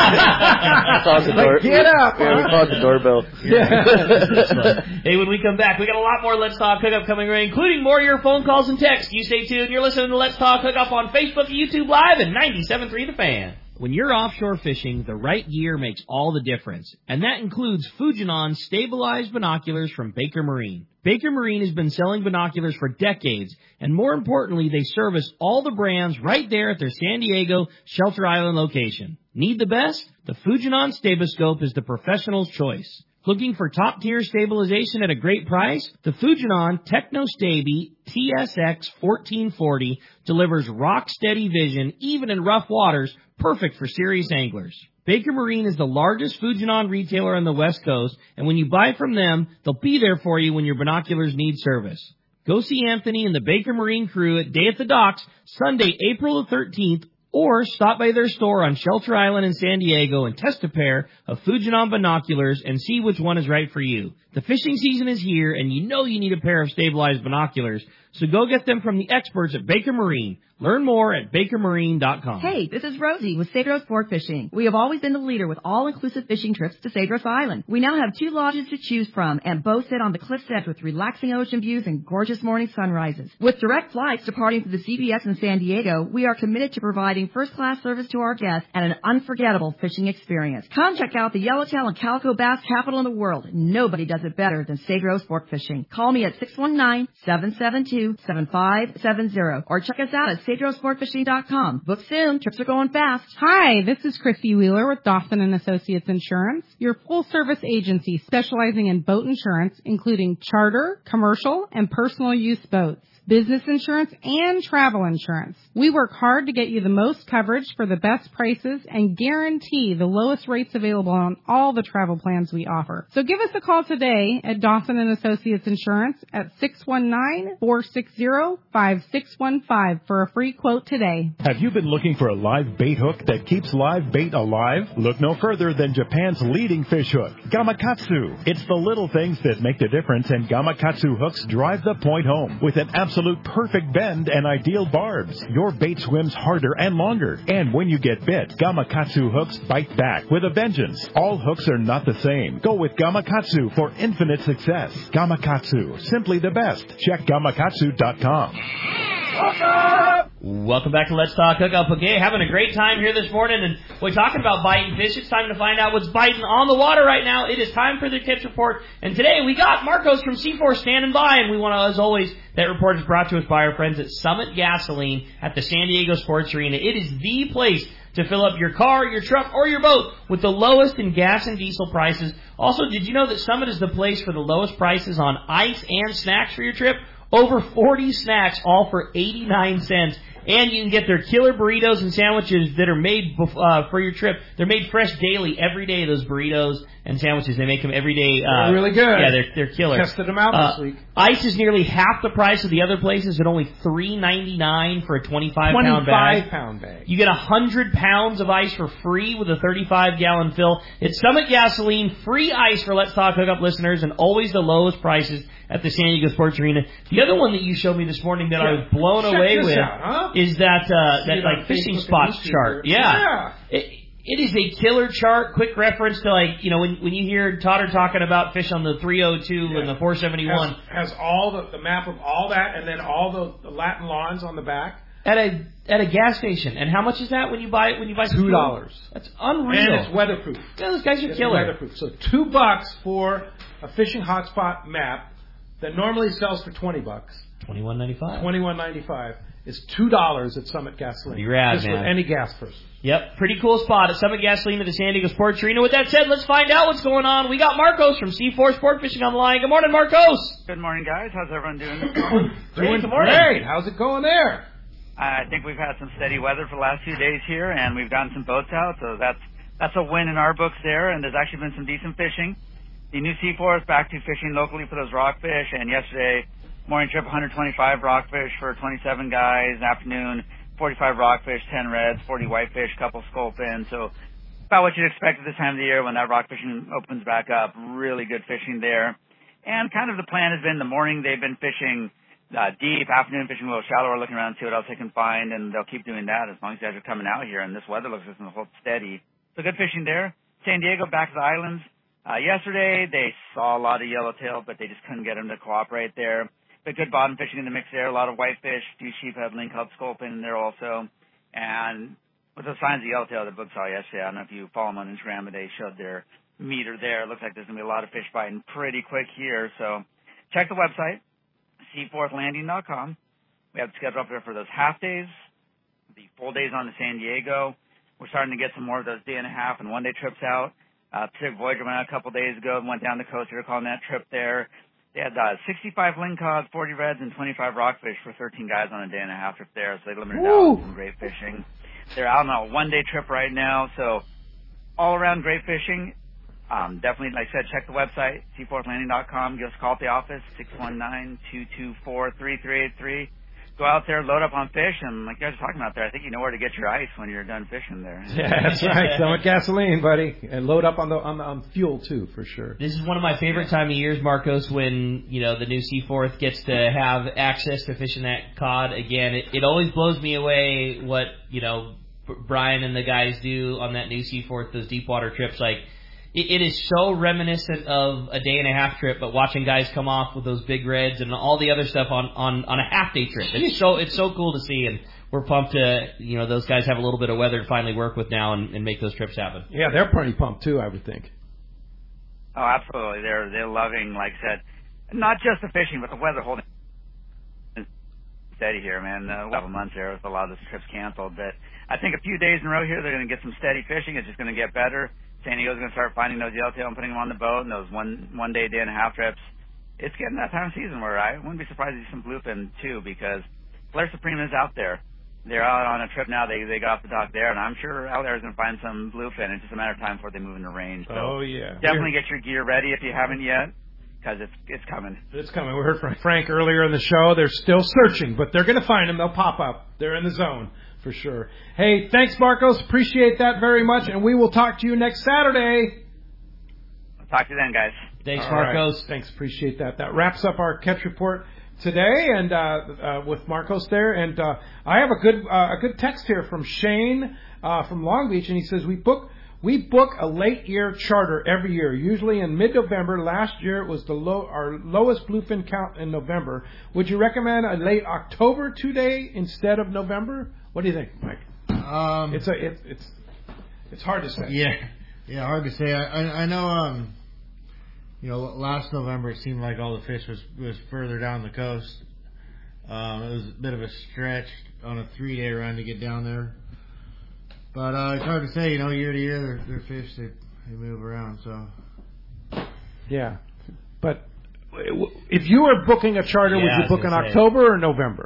Get up! Yeah, we call it the doorbell. Hey, when we come back, we got a lot more Let's Talk Hookup coming right, including more of your phone calls and texts. You stay tuned. You're listening to Let's Talk Hookup on Facebook, YouTube Live, and 97.3 The Fan. When you're offshore fishing, the right gear makes all the difference, and that includes Fujinon stabilized binoculars from Baker Marine. Baker Marine has been selling binoculars for decades, and more importantly, they service all the brands right there at their San Diego Shelter Island location. Need the best? The Fujinon Staboscope is the professional's choice. Looking for top-tier stabilization at a great price? The Fujinon TechnoStabi TSX 1440 delivers rock-steady vision even in rough waters, perfect for serious anglers. Baker Marine is the largest Fujinon retailer on the West Coast, and when you buy from them, they'll be there for you when your binoculars need service. Go see Anthony and the Baker Marine crew at Day at the Docks, Sunday, April the 13th, or stop by their store on Shelter Island in San Diego and test a pair of Fujinon binoculars and see which one is right for you. The fishing season is here, and you need a pair of stabilized binoculars, so go get them from the experts at Baker Marine. Learn more at bakermarine.com. Hey, this is Rosie with Cedros Sport Fishing. We have always been the leader with all-inclusive fishing trips to Cedros Island. We now have 2 lodges to choose from, and both sit on the cliff's edge with relaxing ocean views and gorgeous morning sunrises. With direct flights departing from the CBS in San Diego, we are committed to providing first-class service to our guests and an unforgettable fishing experience. Come check out the yellowtail and calico bass capital in the world. Nobody does it better than Cedros Sport Fishing. Call me at 619-772 612-782-7570. Or check us out at CedroSportFishing.com. Book soon. Trips are going fast. Hi, this is Christy Wheeler with Dawson & Associates Insurance, your full-service agency specializing in boat insurance, including charter, commercial, and personal use boats, business insurance, and travel insurance. We work hard to get you the most coverage for the best prices and guarantee the lowest rates available on all the travel plans we offer. So give us a call today at Dawson & Associates Insurance at 619-460-5615 for a free quote today. Have you been looking for a live bait hook that keeps live bait alive? Look no further than Japan's leading fish hook, Gamakatsu. It's the little things that make the difference, and Gamakatsu hooks drive the point home with an absolute perfect bend and ideal barbs. Your bait swims harder and longer. And when you get bit, Gamakatsu hooks bite back with a vengeance. All hooks are not the same. Go with Gamakatsu for infinite success. Gamakatsu, simply the best. Check Gamakatsu.com. Welcome back to Let's Talk Hookup. Okay, having a great time here this morning, and we're talking about biting fish. It's time to find out what's biting on the water right now. It is time for the tips report, and today we got Marcos from C4 standing by, and we want to, as always, that report is brought to us by our friends at Summit Gasoline at the San Diego Sports Arena. It is the place to fill up your car, your truck, or your boat with the lowest in gas and diesel prices. Also, did you know that Summit is the place for the lowest prices on ice and snacks for your trip? Over 40 snacks, all for 89 cents. And you can get their killer burritos and sandwiches that are made for your trip. They're made fresh daily, every day, those burritos and sandwiches. They make them every day. They're really good. Yeah, they're killer. Tested them out this week. Ice is nearly half the price of the other places at only $3.99 for a 25-pound bag. 25-pound bag. You get 100 pounds of ice for free with a 35-gallon fill. It's Summit Gasoline, free ice for Let's Talk Hookup listeners, and always the lowest prices at the San Diego Sports Arena. The other one that you showed me this morning that I was blown away with is that like fishing spots chart. Yeah. It is a killer chart. Quick reference to, like, you know, when you hear Todd talking about fish on the 302 and the 471. Has all the map of all that, and then all the Latin lawns on the back. At a gas station. And how much is that when you buy $2. That's unreal. And it's weatherproof. Yeah, those guys are killer. Weatherproof. So $2 for a fishing hotspot map that normally sells for $20. $21.95 is $2 at Summit Gasoline. Be rad, just man. with any gas person. Yep, pretty cool spot at Summit Gasoline at the San Diego Sports Arena. With that said, let's find out what's going on. We got Marcos from C4 Sport Fishing on the line. Good morning, Marcos. Good morning, guys. How's everyone doing? Doing great. How's it going there? I think we've had some steady weather for the last few days here, and we've gotten some boats out, so that's a win in our books there, and there's actually been some decent fishing. The new C4 is back to fishing locally for those rockfish, and yesterday, morning trip, 125 rockfish for 27 guys. Afternoon, 45 rockfish, 10 reds, 40 whitefish, couple sculpins. So about what you'd expect at this time of the year when that rock fishing opens back up. Really good fishing there. And kind of the plan has been the morning they've been fishing deep, afternoon fishing a little shallower, looking around to see what else they can find, and they'll keep doing that as long as you guys are coming out here. And this weather looks like it's going to hold steady. So good fishing there. San Diego, back to the islands. Yesterday they saw a lot of yellowtail, but they just couldn't get them to cooperate there. But good bottom fishing in the mix there. A lot of whitefish, few sheephead, lingcod, sculpin in there also. And with the signs of yellowtail the book saw yesterday, I don't know if you follow them on Instagram, but they showed their meter there. It looks like there's going to be a lot of fish biting pretty quick here. So check the website, seaforthlanding.com. We have the schedule up there for those half days, the full days on to San Diego. We're starting to get some more of those day and a half and 1 day trips out. Pacific Voyager went out a couple days ago and went down the coast. They're calling that trip there. They had 65 lingcods, 40 reds, and 25 rockfish for 13 guys on a day and a half trip there. So they limited out some great fishing. They're out on a 1 day trip right now. So all around great fishing. Definitely, like I said, check the website, seaforthlanding.com. Give us a call at the office, 619-224-3383. Go out there, load up on fish, and like you guys were talking about there, I think you know where to get your ice when you're done fishing there. Yeah, that's right. Summit Gasoline, buddy, and load up on fuel too, for sure. This is one of my favorite time of years, Marcos, when the new Seaforth gets to have access to fishing that cod again. It always blows me away what Brian and the guys do on that new Seaforth, those deep water trips. Like, it is so reminiscent of a day and a half trip, but watching guys come off with those big reds and all the other stuff on a half day trip. It's so cool to see, and we're pumped to those guys have a little bit of weather to finally work with now and make those trips happen. Yeah, they're pretty pumped too, I would think. Oh, absolutely. They're loving, like I said, not just the fishing, but the weather holding steady here, man. A couple months there with a lot of the trips canceled. But I think a few days in a row here, they're going to get some steady fishing. It's just going to get better. San Diego's going to start finding those yellowtail and putting them on the boat, and those one day and a half trips. It's getting that time of season where I wouldn't be surprised to see some bluefin too, because Blair Supreme is out there. They're out on a trip now. They got off the dock there, and I'm sure out there is going to find some bluefin. It's just a matter of time before they move into range. So definitely get your gear ready if you haven't yet, because it's coming. It's coming. We heard from Frank earlier in the show. They're still searching, but they're going to find them. They'll pop up. They're in the zone for sure. Hey, thanks, Marcos. Appreciate that very much, and we will talk to you next Saturday. I'll talk to you then, guys. Thanks, All Marcos. Right. Thanks. Appreciate that. That wraps up our catch report today, and with Marcos there. And I have a good text here from Shane from Long Beach, and he says we book a late year charter every year, usually in mid-November. Last year it was our lowest bluefin count in November. Would you recommend a late October 2-day instead of November? What do you think, Mike? It's hard to say. Yeah, hard to say. I know. Last November it seemed like all the fish was further down the coast. It was a bit of a stretch on a 3-day run to get down there. But it's hard to say. Year to year, their fish they move around. So yeah, but if you were booking a charter, would you book in October or November?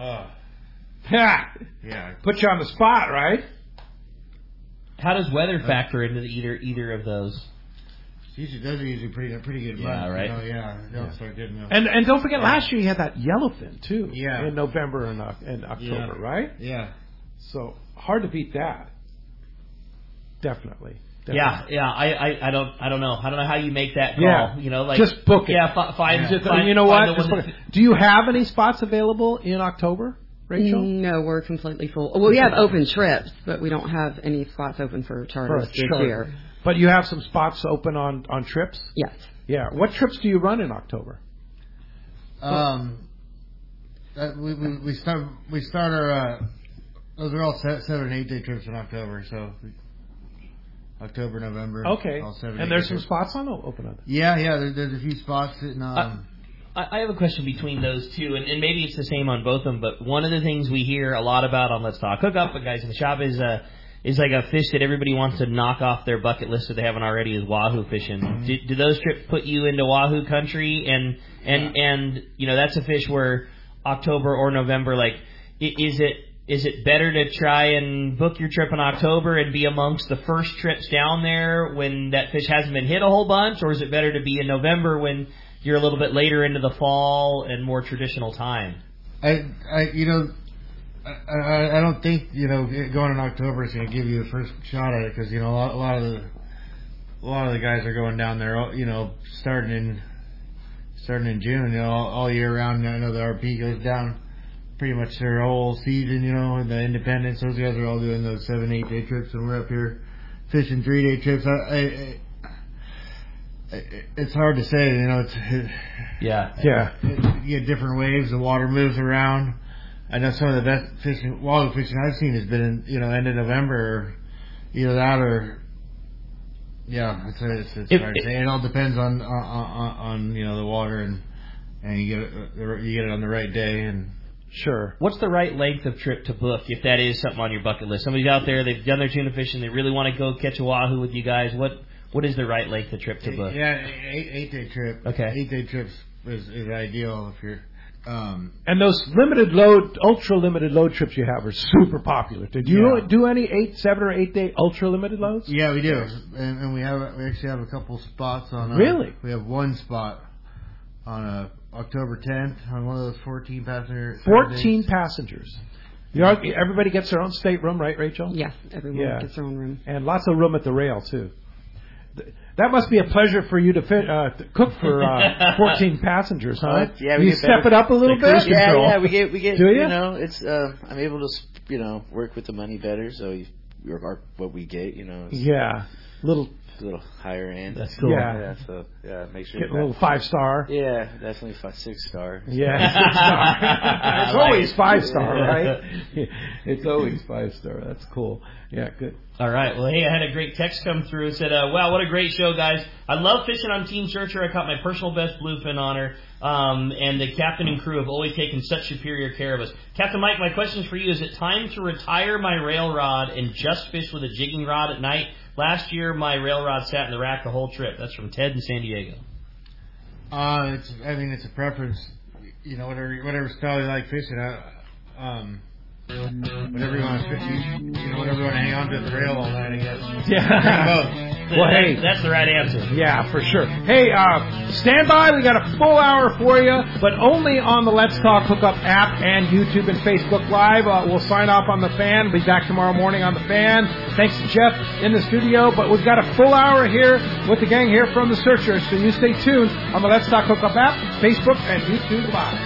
Yeah. Put you on the spot, right? How does weather factor into either of those? Those are usually pretty good months. Yeah, right. They'll start getting them. And don't forget, last year you had that yellowfin too. Yeah. In November and October, right? Yeah. So hard to beat that. Definitely. Yeah. I don't know. I don't know how you make that call. Yeah. Just book it. Yeah. Find. You know what? Do you have any spots available in October, Rachel? No, we're completely full. Well, we have open trips, but we don't have any spots open for charters this year. But you have some spots open on trips? Yes. Yeah. What trips do you run in October? We start our those are all 7 and 8 day trips in October. So October, November. Okay. All 7, and there's some spots open on. Yeah. There's a few spots sitting on. I have a question between those two, and maybe it's the same on both of them. But one of the things we hear a lot about on Let's Talk Hookup, and guys in the shop is like a fish that everybody wants to knock off their bucket list if they haven't already, is wahoo fishing. Mm-hmm. Do those trips put you into wahoo country? And that's a fish where October or November, like, is it better to try and book your trip in October and be amongst the first trips down there when that fish hasn't been hit a whole bunch, or is it better to be in November when you're a little bit later into the fall and more traditional time? I don't think going in October is going to give you the first shot at it, because a lot of the guys are going down there starting in June, all year round. I know the RP goes down pretty much their whole season, and the Independence, those guys are all doing those 7, 8 day trips, and we're up here fishing 3 day trips. It's hard to say, You get different waves, the water moves around. I know some of the best wahoo fishing I've seen has been in, end of November, or either that or it's hard to say. It all depends on the water and you get it on the right day. And sure. What's the right length of trip to book if that is something on your bucket list? Somebody's out there, they've done their tuna fishing, they really want to go catch a wahoo with you guys. What is the right length of trip to book? Yeah, 8 day trip. Okay. 8 day trips is ideal if you're. And those ultra limited load trips you have are super popular. Did you do any 7 or 8 day ultra limited loads? Yeah, we do, and we actually have a couple spots on. Really? We have one spot on October 10th on one of those 14 passenger. 14 passengers. Everybody gets their own stateroom, right, Rachel? Yes, everyone gets their own room, and lots of room at the rail too. That must be a pleasure for you to cook for 14 passengers, huh? Yeah, you step it up a little bit. Yeah, we get. Do you? It's I'm able to work with the money better, so what we get, Yeah, little higher end. That's cool. Yeah, so make sure get a little 5-star. Yeah, definitely 6-star. Yeah, 6-star. It's always 5-star, right? It's always 5-star. That's cool. Yeah, good. All right. Well, hey, I had a great text come through. It said, wow, what a great show, guys. I love fishing on Team Searcher. I caught my personal best bluefin on her. And the captain and crew have always taken such superior care of us. Captain Mike, my question for you, is it time to retire my rail rod and just fish with a jigging rod at night? Last year, my rail rod sat in the rack the whole trip. That's from Ted in San Diego. It's a preference. You know, whatever style you like fishing. Whatever you want to fish, whatever you want to hang on to the rail all night, I guess. Yeah. Well, hey, that's the right answer. Yeah, for sure. Hey, stand by. We got a full hour for you, but only on the Let's Talk Hookup app and YouTube and Facebook Live. We'll sign off on the Fan. Be back tomorrow morning on the Fan. Thanks to Jeff in the studio, but we've got a full hour here with the gang here from the Searchers, so you stay tuned on the Let's Talk Hookup app, Facebook, and YouTube Live.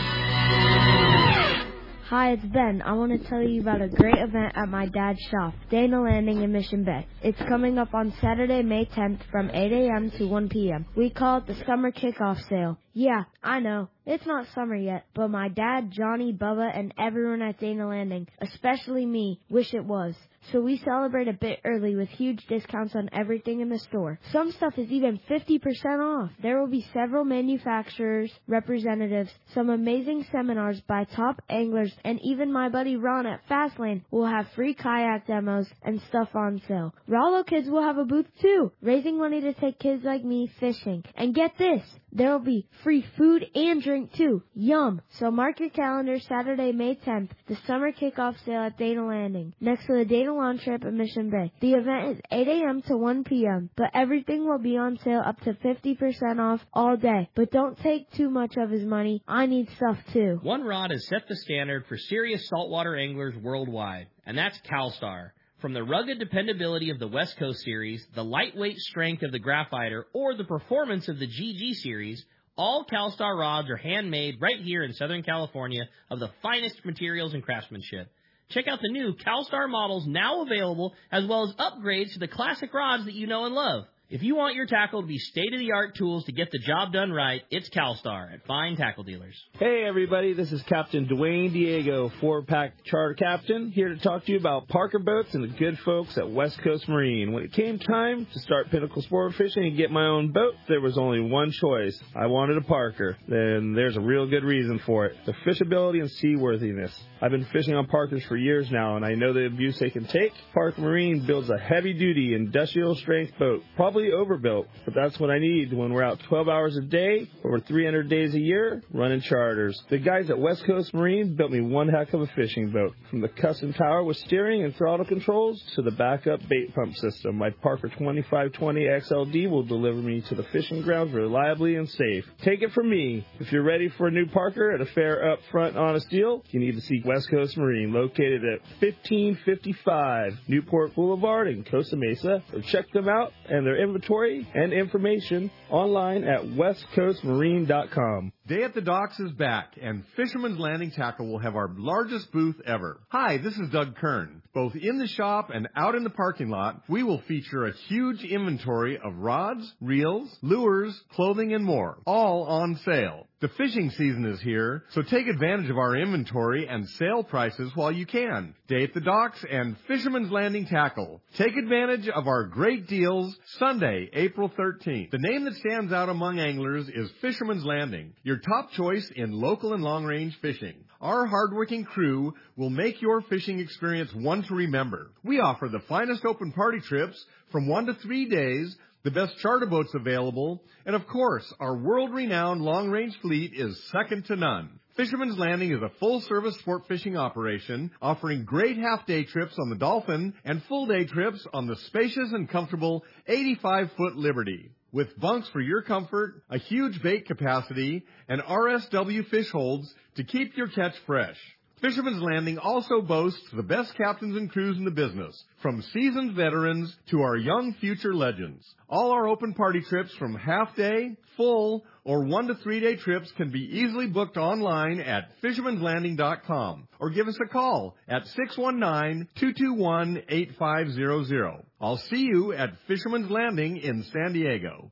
Hi, it's Ben. I want to tell you about a great event at my dad's shop, Dana Landing in Mission Bay. It's coming up on Saturday, May 10th from 8 a.m. to 1 p.m. We call it the Summer Kickoff Sale. Yeah, I know. It's not summer yet, but my dad, Johnny, Bubba, and everyone at Dana Landing, especially me, wish it was. So we celebrate a bit early with huge discounts on everything in the store. Some stuff is even 50% off. There will be several manufacturers, representatives, some amazing seminars by top anglers, and even my buddy Ron at Fastlane will have free kayak demos and stuff on sale. Rollo Kids will have a booth too, raising money to take kids like me fishing. And get this, there will be free food and drink too. Yum! So mark your calendar, Saturday, May 10th, the summer kickoff sale at Dana Landing, next to the Dana Lawn Trip at Mission Bay. The event is 8 a.m. to 1 p.m., but everything will be on sale up to 50% off all day. But don't take too much of his money. I need stuff too. One rod has set the standard for serious saltwater anglers worldwide, and that's CalStar. From the rugged dependability of the West Coast Series, the lightweight strength of the Graphiter, or the performance of the GG Series, all CalStar rods are handmade right here in Southern California of the finest materials and craftsmanship. Check out the new CalStar models now available, as well as upgrades to the classic rods that you know and love. If you want your tackle to be state-of-the-art tools to get the job done right, it's CalStar at fine tackle dealers. Hey everybody, this is Captain Dwayne Diego, 4-pack charter captain, here to talk to you about Parker Boats and the good folks at West Coast Marine. When it came time to start Pinnacle Sport Fishing and get my own boat, there was only one choice. I wanted a Parker. Then there's a real good reason for it. The fishability and seaworthiness. I've been fishing on Parkers for years now, and I know the abuse they can take. Parker Marine builds a heavy-duty industrial strength boat, probably overbuilt, but that's what I need when we're out 12 hours a day, over 300 days a year, running charters. The guys at West Coast Marine built me one heck of a fishing boat. From the custom tower with steering and throttle controls to the backup bait pump system, my Parker 2520 XLD will deliver me to the fishing grounds reliably and safe. Take it from me. If you're ready for a new Parker at a fair, upfront, honest deal, you need to seek West Coast Marine, located at 1555 Newport Boulevard in Costa Mesa, or check them out and their inventory and information online at westcoastmarine.com. Day at the Docks is back, and Fisherman's Landing Tackle will have our largest booth ever. Hi, this is Doug Kern. Both in the shop and out in the parking lot, we will feature a huge inventory of rods, reels, lures, clothing, and more, all on sale. The fishing season is here, so take advantage of our inventory and sale prices while you can. Day at the Docks and Fisherman's Landing Tackle. Take advantage of our great deals Sunday, April 13th. The name that stands out among anglers is Fisherman's Landing, your top choice in local and long-range fishing. Our hardworking crew will make your fishing experience one to remember. We offer the finest open party trips from 1 to 3 days, the best charter boats available, and of course, our world-renowned long-range fleet is second to none. Fisherman's Landing is a full-service sport fishing operation offering great half-day trips on the Dolphin and full-day trips on the spacious and comfortable 85-foot Liberty. With bunks for your comfort, a huge bait capacity, and RSW fish holds to keep your catch fresh. Fisherman's Landing also boasts the best captains and crews in the business, from seasoned veterans to our young future legends. All our open party trips from half-day, full, or 1 to 3 day trips can be easily booked online at fishermanslanding.com or give us a call at 619-221-8500. I'll see you at Fisherman's Landing in San Diego.